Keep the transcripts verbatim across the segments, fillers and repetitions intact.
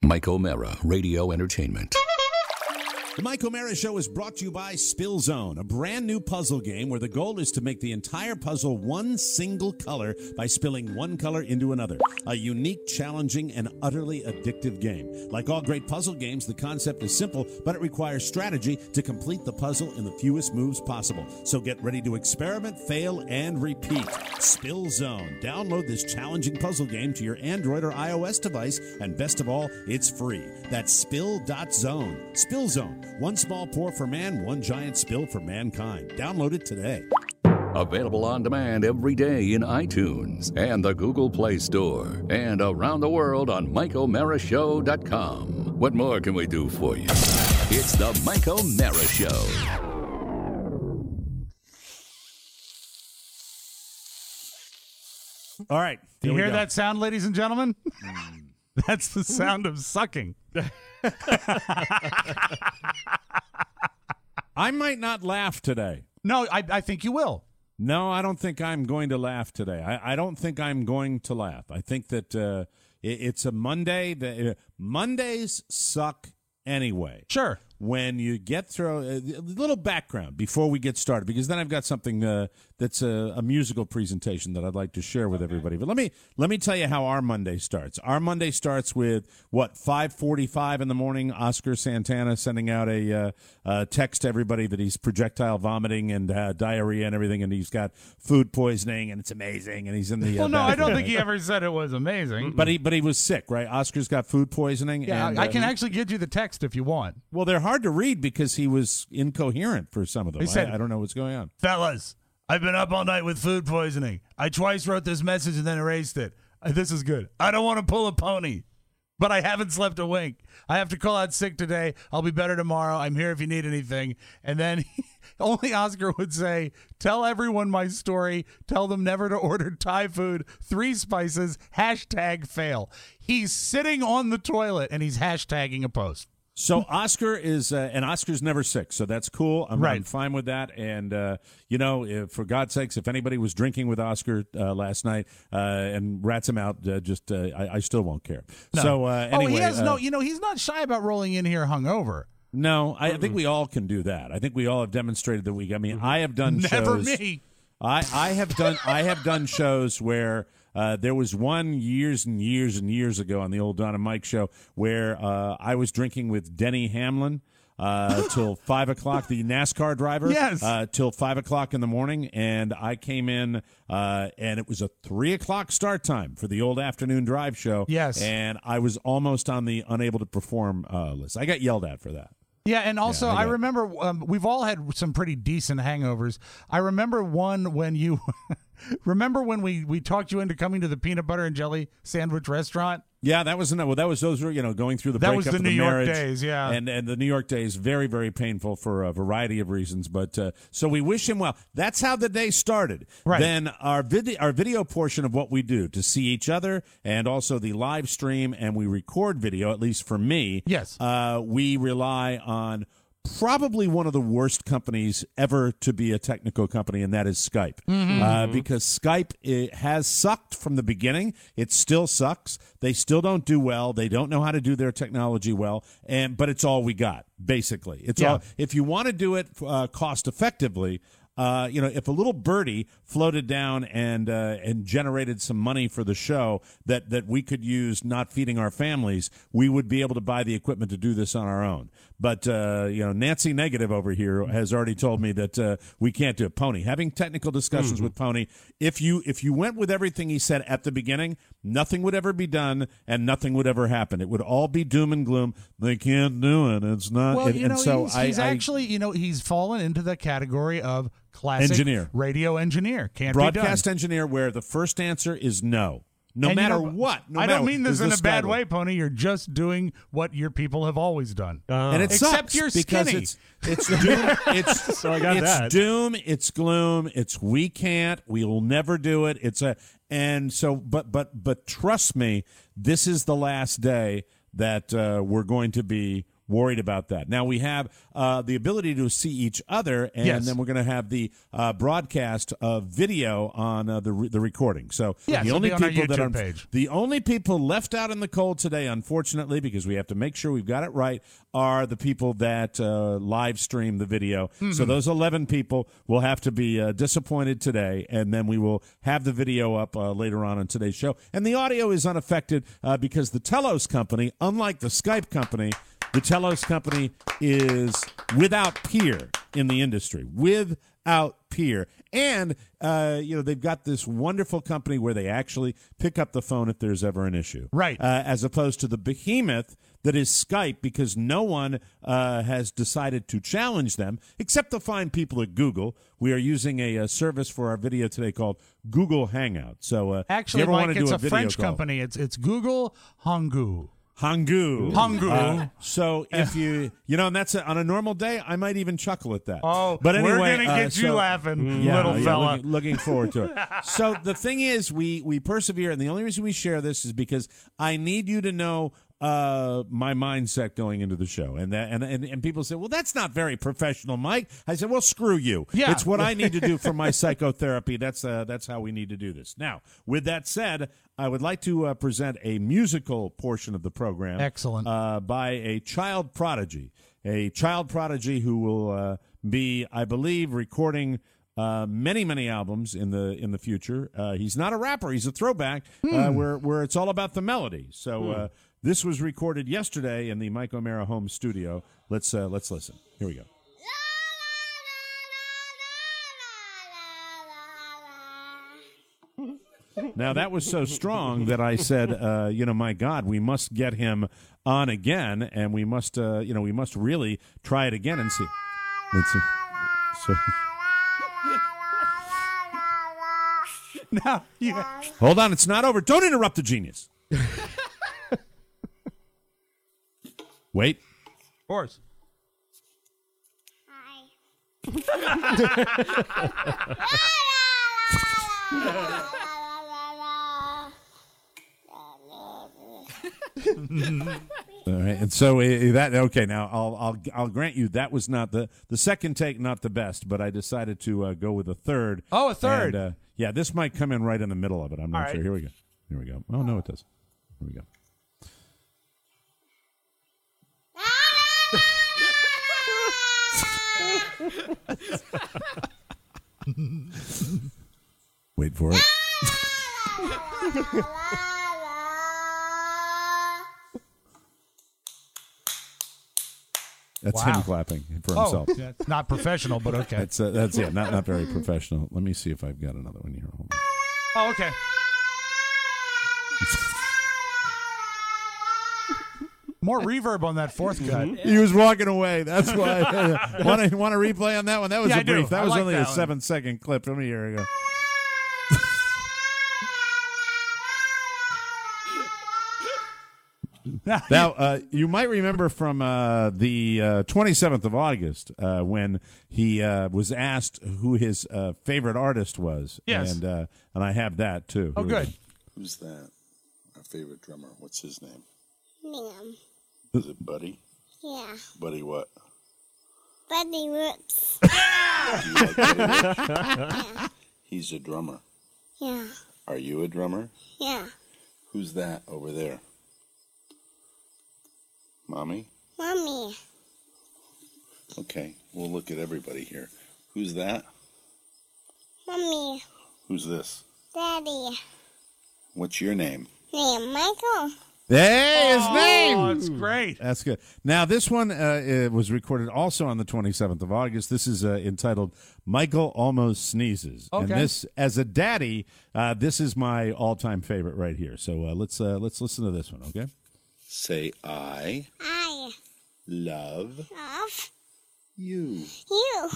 Mike O'Mara, Radio Entertainment. The Mike O'Mara Show is brought to you by Spill Zone, a brand new puzzle game where the goal is to make the entire puzzle one single color by spilling one color into another. A unique, challenging, and utterly addictive game. Like all great puzzle games, the concept is simple, but it requires strategy to complete the puzzle in the fewest moves possible. So get ready to experiment, fail, and repeat. Spill Zone. Download this challenging puzzle game to your Android or iOS device, and best of all, it's free. That's spill dot zone. Spill Zone. One small pour for man, one giant spill for mankind. Download it today. Available on demand every day in iTunes and the Google Play Store, and around the world on Mike O'Mara Show dot com. What more can we do for you? It's the Mike O'Mara Show. All right. Do you hear that sound, ladies and gentlemen? That's the sound of sucking. I might not laugh today. No, I, I think you will. No, I don't think I'm going to laugh today. I, I don't think I'm going to laugh. I think that uh, it, it's a Monday. That, uh, Mondays suck anyway. Sure. When you get through a little background before we get started, because then I've got something uh, that's a, a musical presentation that I'd like to share with everybody. But let me let me tell you how our Monday starts. Our Monday starts with what five forty-five in the morning. Oscar Santana sending out a uh, uh, text to everybody that he's projectile vomiting and uh, diarrhea and everything, and he's got food poisoning and it's amazing, and he's in the. Uh, well, no, bathroom. I don't think he ever said it was amazing. But he but he was sick, right? Oscar's got food poisoning. Yeah, and, I can uh, actually get you the text if you want. Well, they're hard to read because he was incoherent for some of them. He said, I, I don't know what's going on. Fellas, I've been up all night with food poisoning. I twice wrote this message and then erased it. Uh, This is good. I don't want to pull a pony, but I haven't slept a wink. I have to call out sick today. I'll be better tomorrow. I'm here if you need anything. And then only Oscar would say, tell everyone my story. Tell them never to order Thai food. Three spices. Hashtag fail. He's sitting on the toilet and he's hashtagging a post. So Oscar is, uh, and Oscar's never sick, so that's cool. I'm, Right. I'm fine with that. And, uh, you know, if, for God's sakes, if anybody was drinking with Oscar uh, last night uh, and rats him out, uh, just uh, I, I still won't care. No. So uh, oh, anyway, he has uh, no, you know, he's not shy about rolling in here hungover. no, I, I think we all can do that. I think we all have demonstrated that we. I mean, I have done Never shows. me. I, I have done I have done shows where uh, there was one years and years and years ago on the old Don and Mike show where uh, I was drinking with Denny Hamlin uh, till five o'clock, the NASCAR driver. Yes. Uh, till five o'clock in the morning, and I came in uh, and it was a three o'clock start time for the old afternoon drive show. Yes. And I was almost on the unable to perform uh, list. I got yelled at for that. Yeah, and also Yeah, I I got- remember um, we've all had some pretty decent hangovers. I remember one when you remember when we, we talked you into coming to the peanut butter and jelly sandwich restaurant. Yeah, that was well. That was those were you know going through the That breakup was the of New the York marriage, days, yeah. and and the New York days very very painful for a variety of reasons. But uh, so we wish him well. That's how the day started. Right. Then our video our video portion of what we do to see each other and also the live stream, and we record video. At least for me, Yes. uh, we rely on probably one of the worst companies ever to be a technical company, and that is Skype. Uh, because Skype it has sucked from the beginning. It still sucks. They still don't do well. They don't know how to do their technology well, and but it's all we got, basically. It's Yeah. all. If you want to do it uh, cost effectively, uh, you know, if a little birdie floated down and uh, and generated some money for the show that, that we could use not feeding our families, we would be able to buy the equipment to do this on our own. But, uh, you know, Nancy Negative over here has already told me that uh, we can't do it. Pony, having technical discussions with Pony, if you if you went with everything he said at the beginning, nothing would ever be done and nothing would ever happen. It would all be doom and gloom. They can't do it. It's not. Well, and, you know, and so he's, I, he's I, actually, you know, he's fallen into the category of classic Engineer. radio engineer. Can't broadcast be done. engineer where the first answer is no. No And you matter know, what. No I matter don't mean this is in a the bad Skyway. way, Pony. You're just doing what your people have always done. And it Except sucks you're because skinny. it's it's doom. It's So I got it's that. doom. It's gloom. It's we can't. We will never do it. It's a and so. But but but trust me, this is the last day that uh, we're going to be worried about that. Now we have uh, the ability to see each other, and Yes. then we're going to have the uh, broadcast of video on uh, the re- the recording. So Yes, the it'll only be on our people that YouTube are page. the only people left out in the cold today, unfortunately, because we have to make sure we've got it right, are the people that uh, live stream the video. Mm-hmm. So those eleven people will have to be uh, disappointed today, and then we will have the video up uh, later on in today's show. And the audio is unaffected uh, because the Telos company, unlike the Skype company, the Telos company is without peer in the industry, without peer. And, uh, you know, they've got this wonderful company where they actually pick up the phone if there's ever an issue. Right. Uh, as opposed to the behemoth that is Skype, because no one uh, has decided to challenge them, except the fine people at Google. We are using a, a service for our video today called Google Hangout. So uh, Actually, if you ever want Mike, to do it's a, a video French call, company. It's it's Google Hangou. Hangou. Hangou. Uh, so if you, you know, and that's a, on a normal day, I might even chuckle at that. Oh, but anyway, we're gonna uh, get you so- laughing, Yeah, little yeah, fella. Looking, looking forward to it. So the thing is, we we persevere, and the only reason we share this is because I need you to know uh, my mindset going into the show, and that and, and and people say, well, that's not very professional, Mike. I said, well, screw you. Yeah. It's what I need to do for my psychotherapy. That's uh, that's how we need to do this. Now, with that said, I would like to uh, present a musical portion of the program. Excellent. Uh, by a child prodigy, a child prodigy who will uh, be, I believe, recording uh, many, many albums in the in the future. Uh, he's not a rapper; he's a throwback, uh, where where it's all about the melody. So uh, this was recorded yesterday in the Mike O'Mara home studio. Let's uh, let's listen. Here we go. Now, that was so strong that I said, uh, you know, my God, we must get him on again, and we must, uh, you know, we must really try it again and see. Let's see. So, Now, yeah. hold on, it's not over. Don't interrupt the genius. Wait. Of course. All right, and so uh, that okay. Now I'll I'll I'll grant you that was not the the second take, not the best, but I decided to uh, go with a third. Oh, a third. And, uh, yeah, this might come in right in the middle of it. I'm not All right. sure. Here we go. Here we go. Oh no, it does. Here we go. Wait for it. That's Wow. him clapping for Oh, himself. yeah, it's not professional, but okay. That's uh, that's yeah, not not very professional. Let me see if I've got another one here. Hold on. Oh, okay. More reverb on that fourth cut. He was walking away. That's why. want to want to replay on that one? That was Yeah, a I do. brief. That I was like only that a one. seven second clip. Let me hear it go. Now, uh, you might remember from uh, the uh, twenty-seventh of August uh, when he uh, was asked who his uh, favorite artist was. Yes. And, uh, and I have that, too. Oh, Here we go. good. Who's that? Our favorite drummer. What's his name? Liam. Is it Buddy? Yeah. Buddy what? Buddy Roots. Do you like Buddy Rich? He's a drummer. Yeah. Are you a drummer? Yeah. Who's that over there? Mommy? Mommy. Okay, we'll look at everybody here. Who's that? Mommy. Who's this? Daddy. What's your name? Name Michael. Hey, his Oh, name. it's great. That's good. Now, this one uh, it was recorded also on the twenty-seventh of August. This is uh, entitled Michael Almost Sneezes. Okay. And this, as a daddy, uh, this is my all-time favorite right here. So uh, let's uh, let's listen to this one, okay? Say I I love love you. you.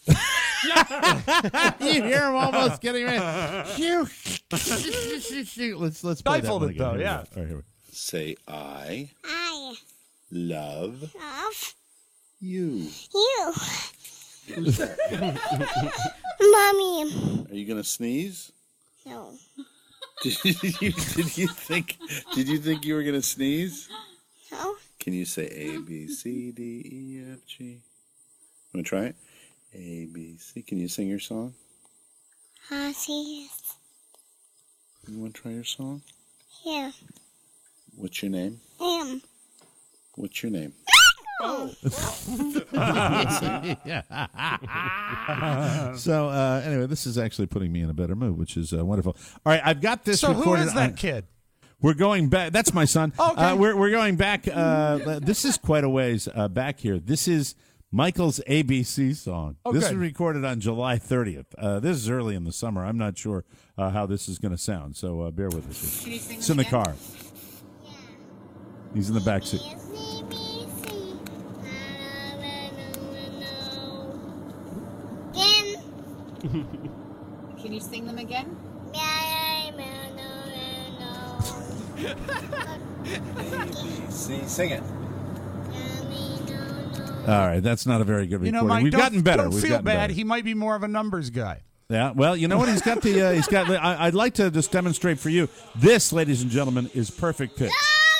You hear him almost getting ready. Phew. let's let's play that Stifled one it, again. though, Here we yeah. go. All right, here we go. Say I I love love you. you. Who's that? Mommy. Are you gonna sneeze? No. Did you, did you think? Did you think you were gonna sneeze? No. Can you say A, B, C, D, E, F, G? Want to try it? A, B, C. Can you sing your song? Uh, see, You want to try your song? yeah. What's your name? Um. What's your name? So uh, anyway, this is actually putting me in a better mood, which is uh, wonderful. All right, I've got this So who recorded. is that on- kid? We're going back. That's my son. Okay. Uh, we're we're going back. Uh, this is quite a ways uh, back here. This is Michael's A B C song. Oh, this good. was recorded on July thirtieth. Uh, this is early in the summer. I'm not sure uh, how this is going to sound, so uh, bear with us. Can you sing It's them in the again? car. He's in the back seat. C, B, C. Again. Can you sing them again? See, sing it. All right, that's not a very good You recording. know, Mike, We've don't, gotten better. don't We've feel gotten bad. better. He might be more of a numbers guy. Yeah, well, you know what? He's got the. Uh, he's got. I, I'd like to just demonstrate for you. This, ladies and gentlemen, is perfect pitch.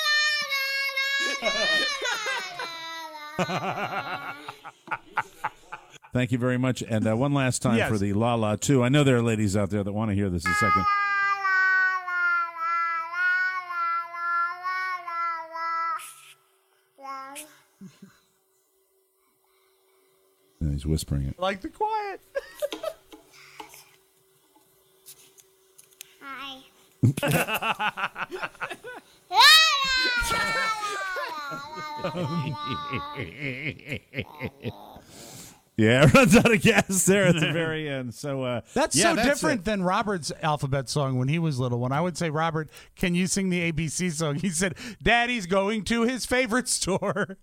Thank you very much. And uh, one last time Yes. for the La La two. I know there are ladies out there that want to hear this in a second. And he's whispering it. Like the quiet. Hi. Yeah, runs out of gas there at the very end. So uh, That's yeah, so that's different it. than Robert's alphabet song when he was little. When I would say, Robert, can you sing the A B C song? He said, Daddy's going to his favorite store.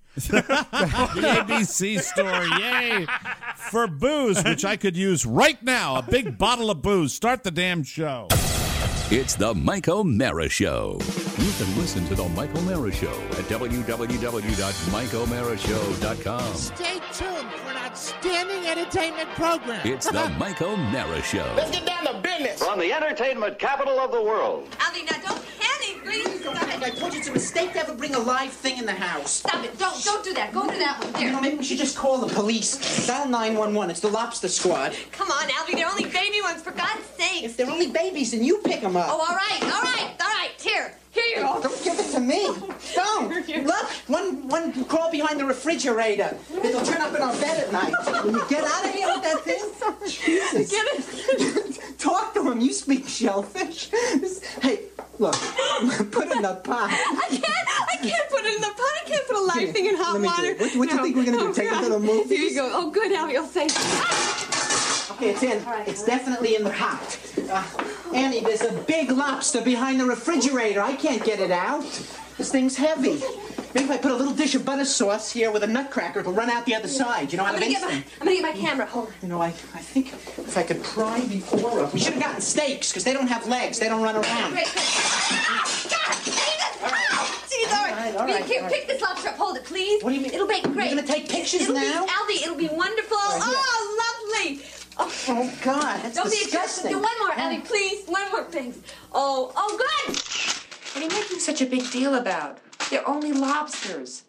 The A B C store, yay! For booze, which I could use right now, a big bottle of booze. Start the damn show. It's the Mike O'Mara Show. You can listen to the Mike O'Mara Show at w w w dot mike o'mara show dot com. Stay tuned for an outstanding entertainment program. It's the Mike O'Mara Show. Let's get down to business. From the entertainment capital of the world. Alvy, now don't panic, please. Stop it. I told you it's a mistake to ever bring a live thing in the house. Stop it. Don't don't do that. Go to that one. You There. know, maybe we should just call the police. Dial nine one one. It's the lobster squad. Come on, Alvy. They're only baby ones, for God's sake. If they're only babies, then you pick them up. Oh, all right, all right, all right. Here, here you go. Don't give it to me. Don't. Look, one one can crawl behind the refrigerator. It'll turn up in our bed at night. Will you get out of here with that thing? Jesus. Get it? Talk to him. You speak shellfish. This- Hey, look. Put it in the pot. I can't. I can't put it in the pot. I can't put a live Here, thing in hot let me do water. it. What- what do you No. think we're gonna do, Oh, take it God. to the movies? Here you go. Oh, good, Alvy. Oh, thank you. Okay, it's in. It's definitely in the pot. Uh, Annie, there's a big lobster behind the refrigerator. I can't get it out. This thing's heavy. Maybe if I put a little dish of butter sauce here with a nutcracker, it'll run out the other side. You know, out I'm of gonna get my. instinct. I'm gonna get my camera. Hold on. You know, I, I think if I could pry the oar up. We should have gotten steaks, because they don't have legs. They don't run around. Great, great. Ah, God, Jesus! Ah, Jesus! All right. All right, all Here, right, here, all right. pick this lobster up. Hold it, please. What do you mean? It'll make great. You're gonna take pictures it'll now? Be, Alvy, it'll be wonderful. Right here. Oh, lovely. Oh. Oh, God, that's Don't be disgusting. Do one more, Ellie, please. One more, thanks. Oh, oh, good. What are you making such a big deal about? They're only lobsters.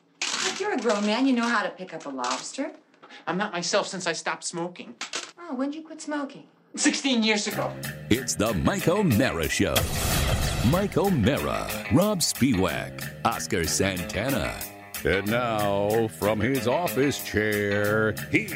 If you're a grown man, you know how to pick up a lobster. I'm not myself since I stopped smoking. Oh, when'd you quit smoking? sixteen years ago. It's the Mike O'Mara Show. Mike O'Mara, Rob Spiewak, Oscar Santana. And now, from his office chair,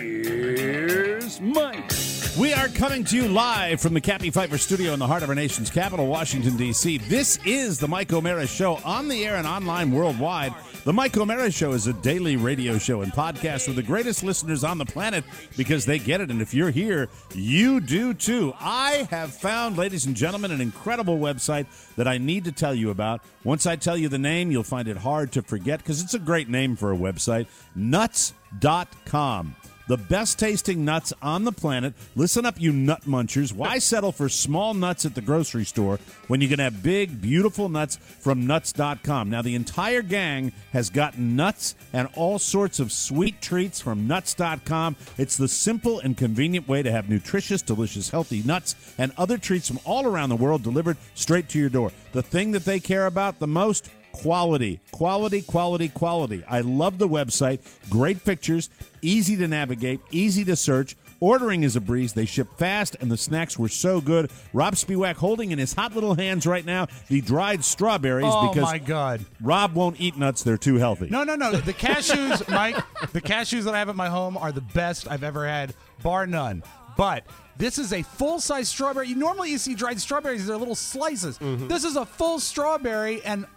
here's Mike. We are coming to you live from the Cappy Pfeiffer studio in the heart of our nation's capital, Washington, D C. This is the Mike O'Mara Show on the air and online worldwide. The Mike O'Mara Show is a daily radio show and podcast with the greatest listeners on the planet because they get it. And if you're here, you do too. I have found, ladies and gentlemen, an incredible website that I need to tell you about. Once I tell you the name, you'll find it hard to forget because it's a great name for a website. nuts dot com. The best tasting nuts on the planet. Listen up, you nut munchers. Why settle for small nuts at the grocery store when you can have big, beautiful nuts from nuts dot com? Now, the entire gang has gotten nuts and all sorts of sweet treats from nuts dot com. It's the simple and convenient way to have nutritious, delicious, healthy nuts and other treats from all around the world delivered straight to your door. The thing that they care about the most, quality, quality, quality, quality. I love the website. Great pictures, easy to navigate, easy to search. Ordering is a breeze. They ship fast, and the snacks were so good. Rob Spiewak holding in his hot little hands right now the dried strawberries Oh, because my God. Rob won't eat nuts. They're too healthy. No, no, no. The cashews, Mike, the cashews that I have at my home are the best I've ever had, bar none. But this is a full-size strawberry. You normally you see dried strawberries, they're little slices. Mm-hmm. This is a full strawberry, and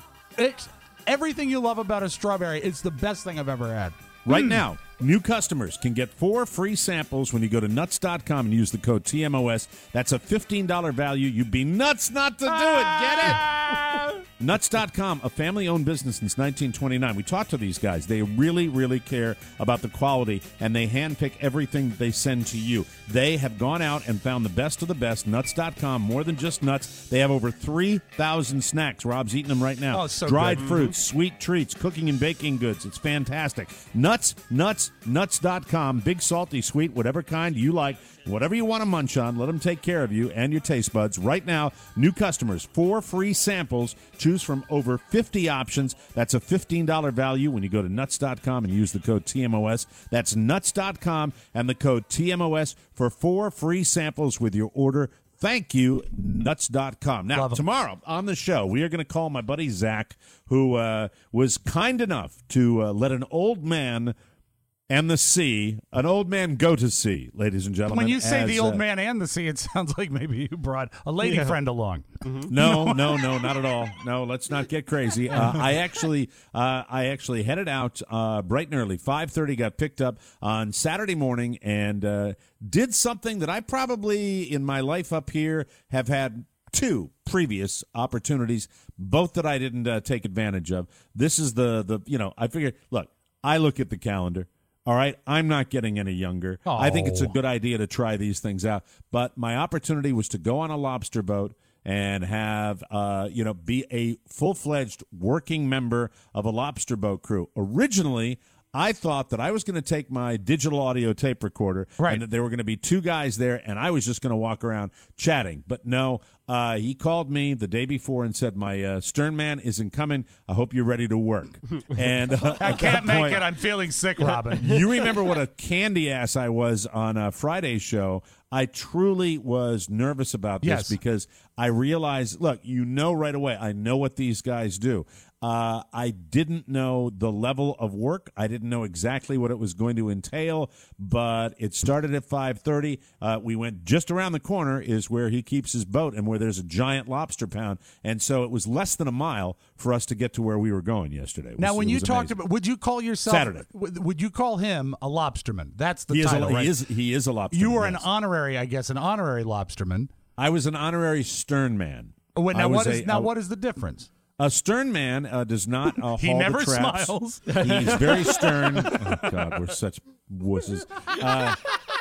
it's everything you love about a strawberry. It's the best thing I've ever had. Right Mm. now, new customers can get four free samples when you go to nuts dot com and use the code T M O S. That's a fifteen dollars value. You'd be nuts not to do it. Get it? nuts dot com, a family-owned business since nineteen twenty-nine. We talked to these guys. They really, really care about the quality, and they handpick everything that they send to you. They have gone out and found the best of the best. nuts dot com, more than just nuts. They have over three thousand snacks. Rob's eating them right now. Oh, so Dried good. fruits, sweet treats, cooking and baking goods. It's fantastic. Nuts, nuts, nuts dot com. Big, salty, sweet, whatever kind you like. Whatever you want to munch on, let them take care of you and your taste buds. Right now, new customers, four free samples. Choose from over fifty options. That's a fifteen dollars value when you go to nuts dot com and use the code T M O S. That's nuts dot com and the code T M O S for four free samples with your order. Thank you, nuts dot com. Now, tomorrow on the show, we are going to call my buddy Zach, who uh, was kind enough to uh, let an old man and the sea, an old man go to sea, ladies and gentlemen. When you say as, the old uh, man and the sea, it sounds like maybe you brought a lady Yeah. friend along. No, no, no, not at all. No, let's not get crazy. Uh, I actually, uh, I actually headed out uh, bright and early, five thirty. Got picked up on Saturday morning and uh, did something that I probably in my life up here have had two previous opportunities, both that I didn't uh, take advantage of. This is the the you know I figured. Look, I look at the calendar. All right, I'm not getting any younger. Oh. I think it's a good idea to try these things out. But my opportunity was to go on a lobster boat and have, uh, you know, be a full-fledged working member of a lobster boat crew. Originally, I thought that I was going to take my digital audio tape recorder Right. and that there were going to be two guys there, and I was just going to walk around chatting. But no, uh, he called me the day before and said, my uh, stern man isn't coming. I hope you're ready to work. And uh, I at can't that make point- it. I'm feeling sick, Robin. You remember what a candy ass I was on a Friday show. I truly was nervous about this Yes. because I realized, look, you know right away, I know what these guys do. Uh, I didn't know the level of work. I didn't know exactly what it was going to entail, but it started at five thirty. Uh, we went just around the corner is where he keeps his boat and where there's a giant lobster pound. And so it was less than a mile for us to get to where we were going yesterday. It was- Now, when it you was talked amazing. about, would you call yourself Saturday. Would, would you call him a lobsterman? That's the He is a- title, he right? is- he is a lobsterman, You were an yes. honorary, I guess, an honorary lobsterman. I was an honorary stern man. Oh, wait, I now was what is a- now a- what is the difference? A stern man uh, does not uh, He haul never the traps. smiles. He's very stern. Oh, God, we're such wusses. Uh,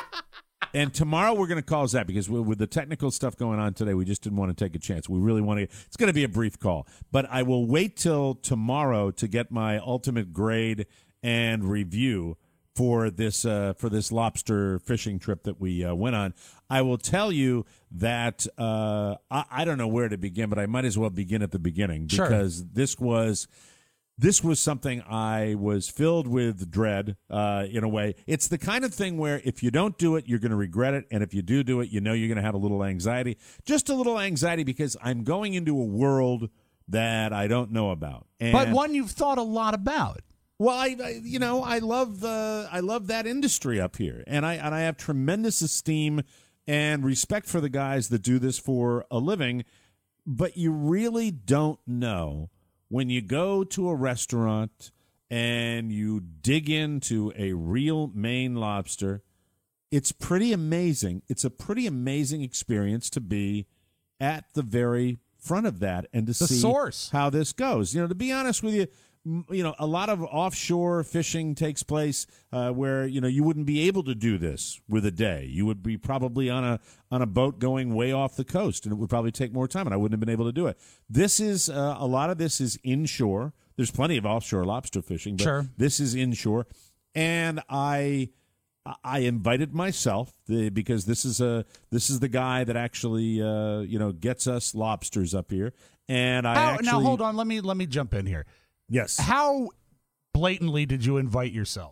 and tomorrow we're going to call Zach because we, with the technical stuff going on today, we just didn't want to take a chance. We really want to. It's going to be a brief call, but I will wait till tomorrow to get my ultimate grade and review for this uh, for this lobster fishing trip that we uh, went on. I will tell you that uh, I, I don't know where to begin, but I might as well begin at the beginning Sure. because this was this was something I was filled with dread uh, in a way. It's the kind of thing where if you don't do it, you're going to regret it, and if you do do it, you know you're going to have a little anxiety, just a little anxiety because I'm going into a world that I don't know about, and But one you've thought a lot about. well, I, I you know I love uh, I love that industry up here, and I and I have tremendous esteem and respect for the guys that do this for a living. But you really don't know when you go to a restaurant and you dig into a real Maine lobster. It's pretty amazing. It's a pretty amazing experience to be at the very front of that and to The see source. how this goes. You know, to be honest with you. m- You know, a lot of offshore fishing takes place uh, where you know you wouldn't be able to do this with a day. You would be probably on a on a boat going way off the coast, and it would probably take more time, and I wouldn't have been able to do it. This is uh, a lot of this is inshore. There's plenty of offshore lobster fishing, but Sure. this is inshore, and I. I invited myself the, because this is a this is the guy that actually uh, you know gets us lobsters up here, and I How, actually now hold on. Let me let me jump in here. Yes. How blatantly did you invite yourself?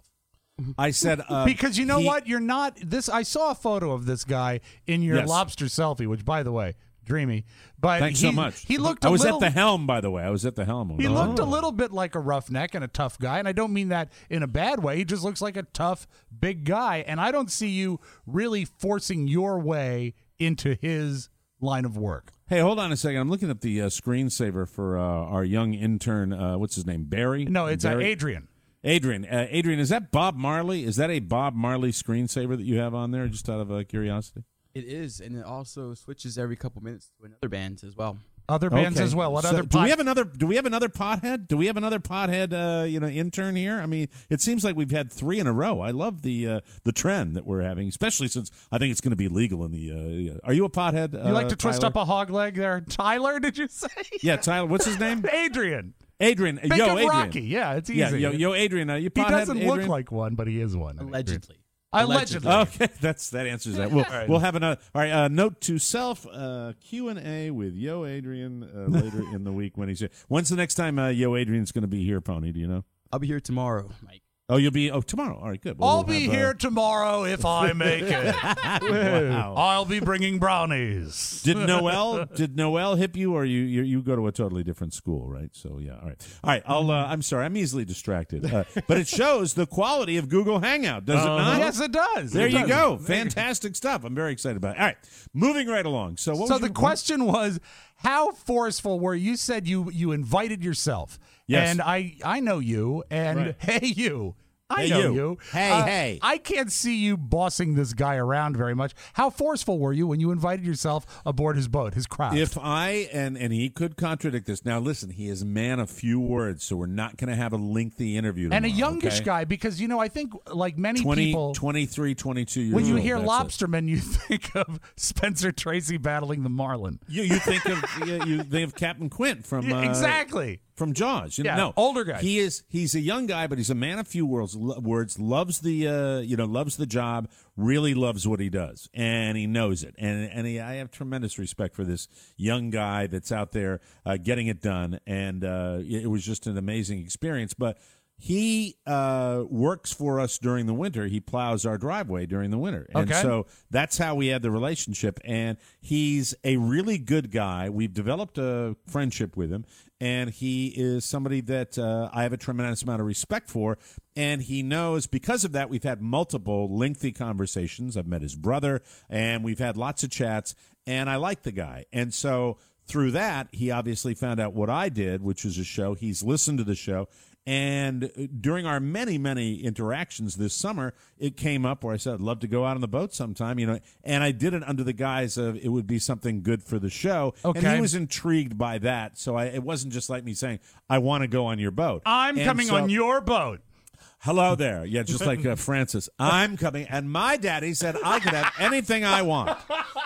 I said uh, because you know he, what, you're not this. I saw a photo of this guy in your Yes. lobster selfie, which, by the way, dreamy. But Thanks he, so much. He looked. I a was little, at the helm, by the way. I was at the helm. He Oh. looked a little bit like a roughneck and a tough guy, and I don't mean that in a bad way. He just looks like a tough, big guy, and I don't see you really forcing your way into his line of work. Hey, hold on a second. I'm looking at the uh, screensaver for uh, our young intern. Uh, what's his name? Barry? No, it's uh, Barry? Adrian. Adrian. Uh, Adrian, is that Bob Marley? Is that a Bob Marley screensaver that you have on there, just out of uh, curiosity? It is, and it also switches every couple minutes to another band as well. Other bands Okay. as well. What So other? do pot- we have another? Do we have another pothead? Do we have another pothead? Uh, you know, intern here. I mean, it seems like we've had three in a row. I love the uh, the trend that we're having, especially since I think it's going to be legal in the. Uh, are you a pothead? You like uh, to twist Tyler? up a hog leg there, Tyler? Did you say? Yeah, Tyler. What's his name? Adrian. Adrian. Think yo, of Adrian. Rocky. Yeah, it's easy. Yeah, yo, yo, Adrian. Uh, you He pothead, doesn't Adrian? look like one, but he is one. Allegedly. Allegedly. Okay, that's that answers that. We'll All right. we'll have another. All right, uh, note to self: uh, Q and A with Yo Adrian uh, later in the week when he's here. When's the next time uh, Yo Adrian's going to be here, Pony? Do you know? I'll be here tomorrow, Mike. Oh, you'll be oh tomorrow. All right, good. Well, I'll we'll be have, uh, here tomorrow if I make it. Wow. I'll be bringing brownies. Did Noel did Noel hip you, or you, you you go to a totally different school, right? So yeah, all right, all right. I'll. Uh, I'm sorry, I'm easily distracted, uh, but it shows the quality of Google Hangout, does it Uh, not? Yes, it does. There It you does. go. Fantastic stuff. I'm very excited about it. All right, moving right along. So what So was the your, question was, how forceful were you? Said you you invited yourself. Yes. And I I know you, and Right. hey you. I Hey, know you. you. Hey, Uh, hey. I can't see you bossing this guy around very much. How forceful were you when you invited yourself aboard his boat, his craft? If I and and he could contradict this. Now listen, he is a man of few words, so we're not going to have a lengthy interview and a tomorrow, youngish okay? guy, because, you know, I think like many twenty, people, twenty-three, twenty-two years when you old, hear that's it. lobstermen, you think of Spencer Tracy battling the marlin. You you think of you, you think of Captain Quint from Yeah, uh, exactly. from Jaws. You Yeah, know, no, older guy. He is he's a young guy, but he's a man of few words. Lo- words loves the uh, you know loves the job. Really loves what he does, and he knows it. And and he, I have tremendous respect for this young guy that's out there uh, getting it done. And uh, it was just an amazing experience. But he uh, works for us during the winter. He plows our driveway during the winter. And Okay. so that's how we had the relationship. And he's a really good guy. We've developed a friendship with him. And he is somebody that uh, I have a tremendous amount of respect for. And he knows, because of that, we've had multiple lengthy conversations. I've met his brother, and we've had lots of chats. And I like the guy. And so through that, he obviously found out what I did, which was a show. He's listened to the show. And during our many, many interactions this summer, it came up where I said, I'd love to go out on the boat sometime, you know, and I did it under the guise of it would be something good for the show. And Okay. he was intrigued by that. So I, it wasn't just like me saying, I want to go on your boat. I'm And coming so- on your boat. Hello there. Yeah, just like uh, Francis. I'm coming. And my daddy said I could have anything I want.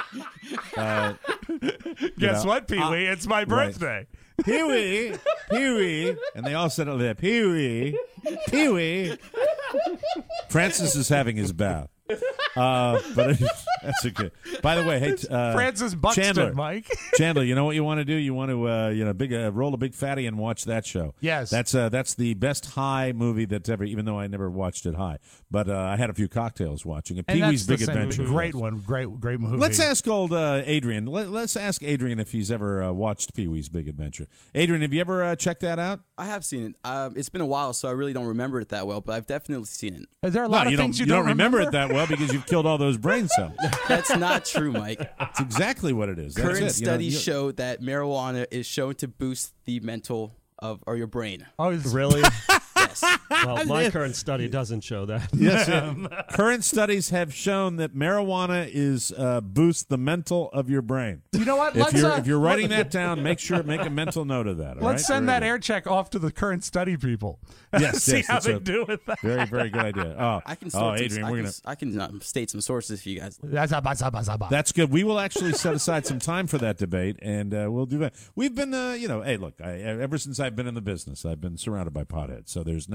Uh, Guess know, what, Pee Wee? uh, it's my right. birthday. Pee Wee, Pee Wee, and they all said it there. Pee Wee, Pee Wee. Francis is having his bath, uh, but that's okay. By the way, hey, uh, Francis Buxton, Chandler, Mike. Chandler, you know what you want to do? You want to, uh, you know, big uh, roll a big fatty and watch that show. Yes. that's uh, that's the best high movie that's ever. Even though I never watched it high, but uh, I had a few cocktails watching it. And Pee Wee's that's Big the same- Adventure, Great one. Great, great movie. Let's ask old uh, Adrian. Let, let's ask Adrian if he's ever uh, watched Pee Wee's Big Adventure. Adrian, have you ever uh, checked that out? I have seen it. Um, it's been a while, so I really don't remember it that well, but I've definitely seen it. Is there a No, lot of you things don't, you, you don't remember it that well because you've killed all those brain cells. That's not true, Mike. That's exactly what it is. That's Current it. You know, studies you- show that marijuana is shown to boost the mental of or your brain. Oh, it's- Really? Yes. Well, my current study doesn't show that. Yes, yeah. Current studies have shown that marijuana is uh, boosts the mental of your brain. You know what? If Let's, you're uh, if you're writing that down, make sure make a mental note of that. all Let's right? send Very that good. air check off to the current study people. Yes, See yes, how that's they a do with that. Very very good idea. Oh, I can. oh, Start some- Adrian, I we're can, gonna. I can um, state some sources if you guys. That's good. We will actually set aside some time for that debate, and uh, we'll do that. We've been, uh, you know, hey, look, I, ever since I've been in the business, I've been surrounded by potheads, so there's no, uh,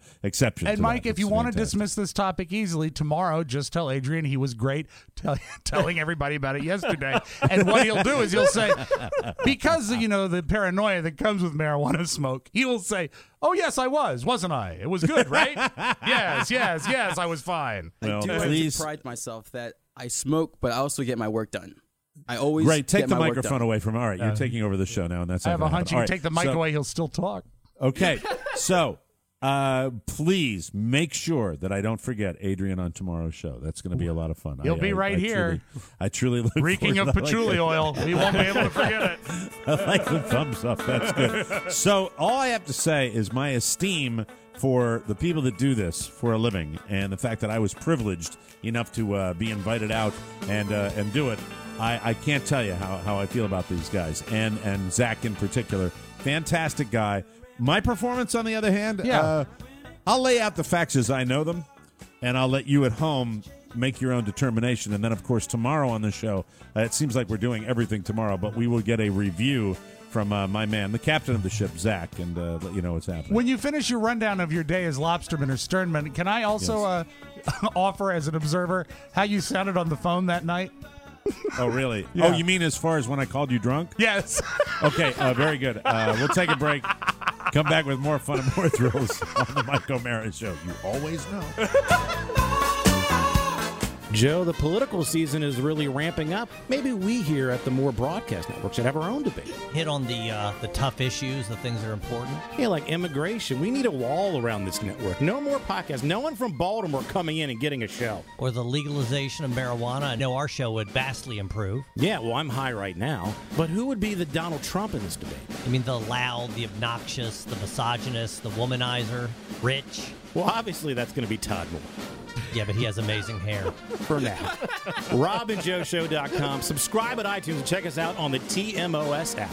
exception. And to Mike, that. if you It's want to fantastic. dismiss this topic easily, tomorrow just tell Adrian he was great, tell, telling everybody about it yesterday. And what he'll do is he'll say, because, you know, the paranoia that comes with marijuana smoke, he will say, oh, yes, I was, wasn't I? It was good, right? yes, yes, yes, I was fine. Well, I do please. like to pride myself that I smoke, but I also get my work done. I always Right, take get the my work microphone done. away from him. All right, you're Uh, taking over the show now, and that's I not have a gonna hunch happen. you All take the mic so- away, he'll still talk. Okay, so uh, please make sure that I don't forget Adrian on tomorrow's show. That's going to be a lot of fun. He'll I, be I- right I here. Truly, I truly look Reeking forward of to that. patchouli oil. We won't be able to forget it. I like the thumbs up. That's good. So all I have to say is my esteem for the people that do this for a living, and the fact that I was privileged enough to uh, be invited out and uh, and do it. I, I can't tell you how, how I feel about these guys, and and Zach in particular. Fantastic guy. My performance, on the other hand, Yeah. uh, I'll lay out the facts as I know them, and I'll let you at home make your own determination. And then, of course, tomorrow on the show, uh, it seems like we're doing everything tomorrow, but we will get a review from uh, my man, the captain of the ship, Zach, and uh, let you know what's happening. When you finish your rundown of your day as lobsterman or sternman, can I also uh, offer as an observer how you sounded on the phone that night? Oh, really? Yeah. Oh, you mean as far as when I called you drunk? Yes. Okay, uh, very good. Uh, we'll take a break. Come back with more fun and more thrills on the Mike O'Mara Show. You always know. Joe, the political season is really ramping up. Maybe we here at the More Broadcast Network should have our own debate. Hit on the uh, the tough issues, the things that are important. Yeah, like immigration. We need a wall around this network. No more podcasts. No one from Baltimore coming in and getting a show. Or the legalization of marijuana. I know our show would vastly improve. Yeah, well, I'm high right now. But who would be the Donald Trump in this debate? I mean, the loud, the obnoxious, the misogynist, the womanizer, rich. Well, obviously that's going to be Todd Moore. Yeah, but he has amazing hair. For now. rob and joe show dot com. Subscribe at iTunes and check us out on the T M O S app.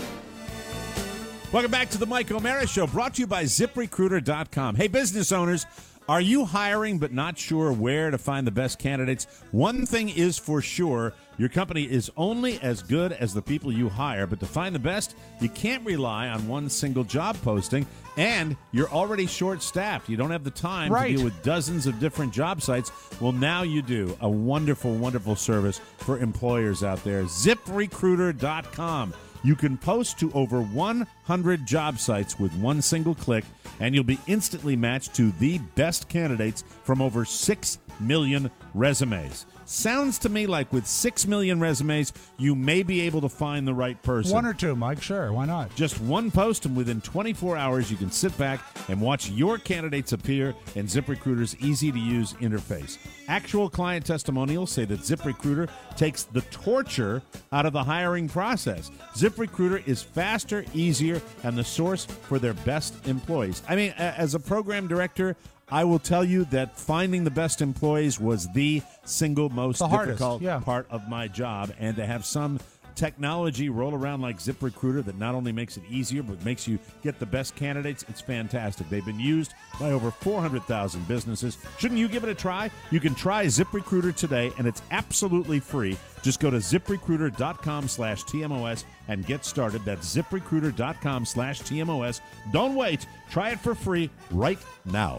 Welcome back to the Mike O'Mara Show, brought to you by zip recruiter dot com. Hey, business owners, are you hiring but not sure where to find the best candidates? One thing is for sure, your company is only as good as the people you hire, but to find the best, you can't rely on one single job posting, and you're already short-staffed. You don't have the time Right. to deal with dozens of different job sites. Well, now you do. A wonderful, wonderful service for employers out there. zip recruiter dot com. You can post to over one hundred job sites with one single click, and you'll be instantly matched to the best candidates from over six million resumes. Sounds to me like with six million resumes, you may be able to find the right person. One or two, Mike. Sure, why not? Just one post, and within twenty-four hours, you can sit back and watch your candidates appear in ZipRecruiter's easy-to-use interface. Actual client testimonials say that ZipRecruiter takes the torture out of the hiring process. ZipRecruiter is faster, easier, and the source for their best employees. I mean, a- as a program director, I will tell you that finding the best employees was the single most The hardest, difficult yeah. part of my job, and to have some technology roll around like ZipRecruiter that not only makes it easier but makes you get the best candidates, it's fantastic. They've been used by over four hundred thousand businesses. Shouldn't you give it a try? You can try ZipRecruiter today, and it's absolutely free. Just go to zip recruiter dot com slash T M O S and get started. That's zip recruiter dot com slash T M O S. Don't wait. Try it for free right now.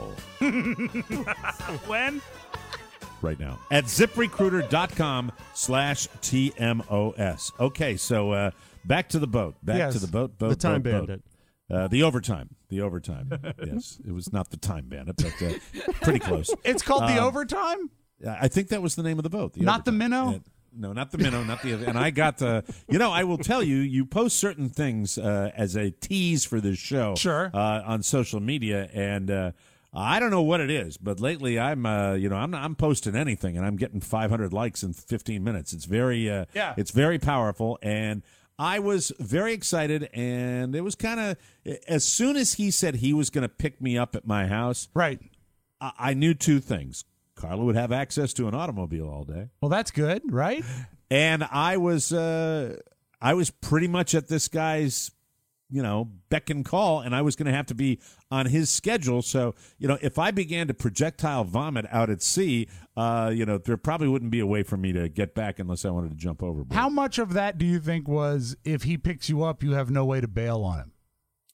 When? Right now at zip recruiter dot com slash T M O S. Okay, so uh, back to the boat. Back Yes, to the boat. Boat. the Time boat, boat. Bandit. Uh, the overtime. The overtime. Yes, it was not the Time Bandit, but uh, pretty close. It's called the Um, overtime? I think that was the name of the boat. The Not the Overtime. minnow? Uh, no, not the minnow, not the. And I got the. You know, I will tell you. You post certain things uh, as a tease for this show, Sure. uh, on social media, and uh, I don't know what it is, but lately I'm, uh, you know, I'm I'm posting anything, and I'm getting five hundred likes in fifteen minutes. It's very, uh, Yeah. it's very powerful, and I was very excited, and it was kind of as soon as he said he was going to pick me up at my house, right? I, I knew two things. Carla would have access to an automobile all day. Well, that's good, right? And I was uh, I was pretty much at this guy's, you know, beck and call, and I was going to have to be on his schedule. So, you know, if I began to projectile vomit out at sea, uh, you know, there probably wouldn't be a way for me to get back unless I wanted to jump overboard. How much of that do you think was if he picks you up, you have no way to bail on him?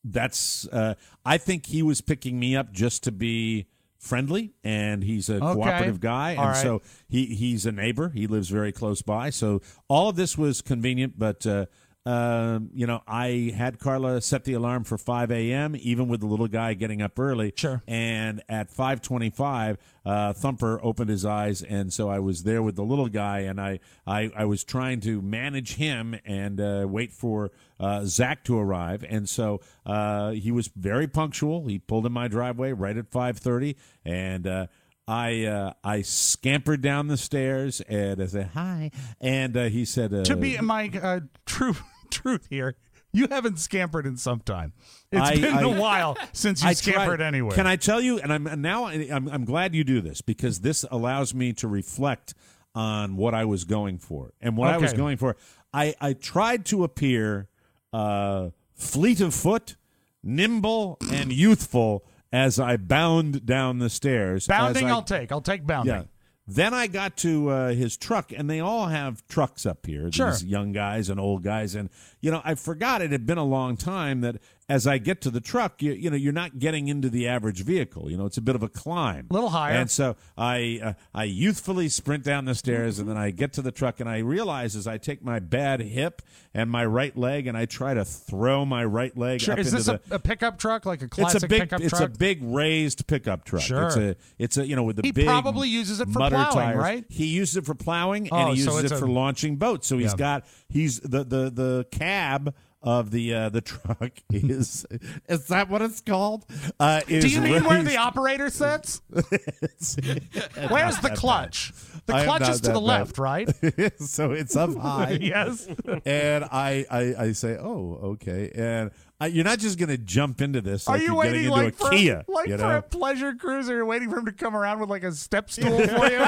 that's uh, I think he was picking me up just to be friendly, and he's a Okay. cooperative guy, All and right. so he he's a neighbor. He lives very close by, so all of this was convenient. But uh, uh, you know, I had Carla set the alarm for five a.m. even with the little guy getting up early. Sure. And at five twenty-five, uh, Thumper opened his eyes, and so I was there with the little guy, and I I, I was trying to manage him and uh, wait for uh, Zach to arrive, and so uh, he was very punctual. He pulled in my driveway right at five thirty, and uh, I uh, I scampered down the stairs, and I said hi, and uh, he said uh, To be Mike, uh, true truth here, you haven't scampered in some time. It's I- been I- a while since you I scampered tried- anywhere. Can I tell you? And I'm and now I'm, I'm glad you do this, because this allows me to reflect on what I was going for. And what I was Okay. going for, I, I tried to appear uh, fleet of foot, nimble, and youthful as I bound down the stairs. Bounding, as I- I'll take. I'll take bounding. Yeah. Then I got to uh, his truck, and they all have trucks up here. Sure. These young guys and old guys, and you know, I forgot it had been a long time that as I get to the truck, you, you know, you're not getting into the average vehicle. You know, it's a bit of a climb, A little higher. And so I uh, I youthfully sprint down the stairs, and then I get to the truck, and I realize as I take my bad hip and my right leg, and I try to throw my right leg Sure. up Is into this the. a, a pickup truck, like a classic it's a big, pickup it's truck? a big raised pickup truck. Sure. It's a, it's a, you know, with the He big. probably uses it for mudder plowing, tires. right? He uses it for plowing, Oh, and he so uses it's it a- for launching boats. So he's Yeah. got he's the the the cab of the uh, the truck is is that what it's called? Uh, is Do you mean where raised- the operator sits? Where's Not the that clutch? The I am clutch not is to that the bad. left, right? So it's up high. Yes. And I, I I say, oh, okay. And I, you're not just going to jump into this. Are like you you're getting waiting into like a for Kia? a, like you for know? a pleasure cruiser? You're waiting for him to come around with like a step stool for you?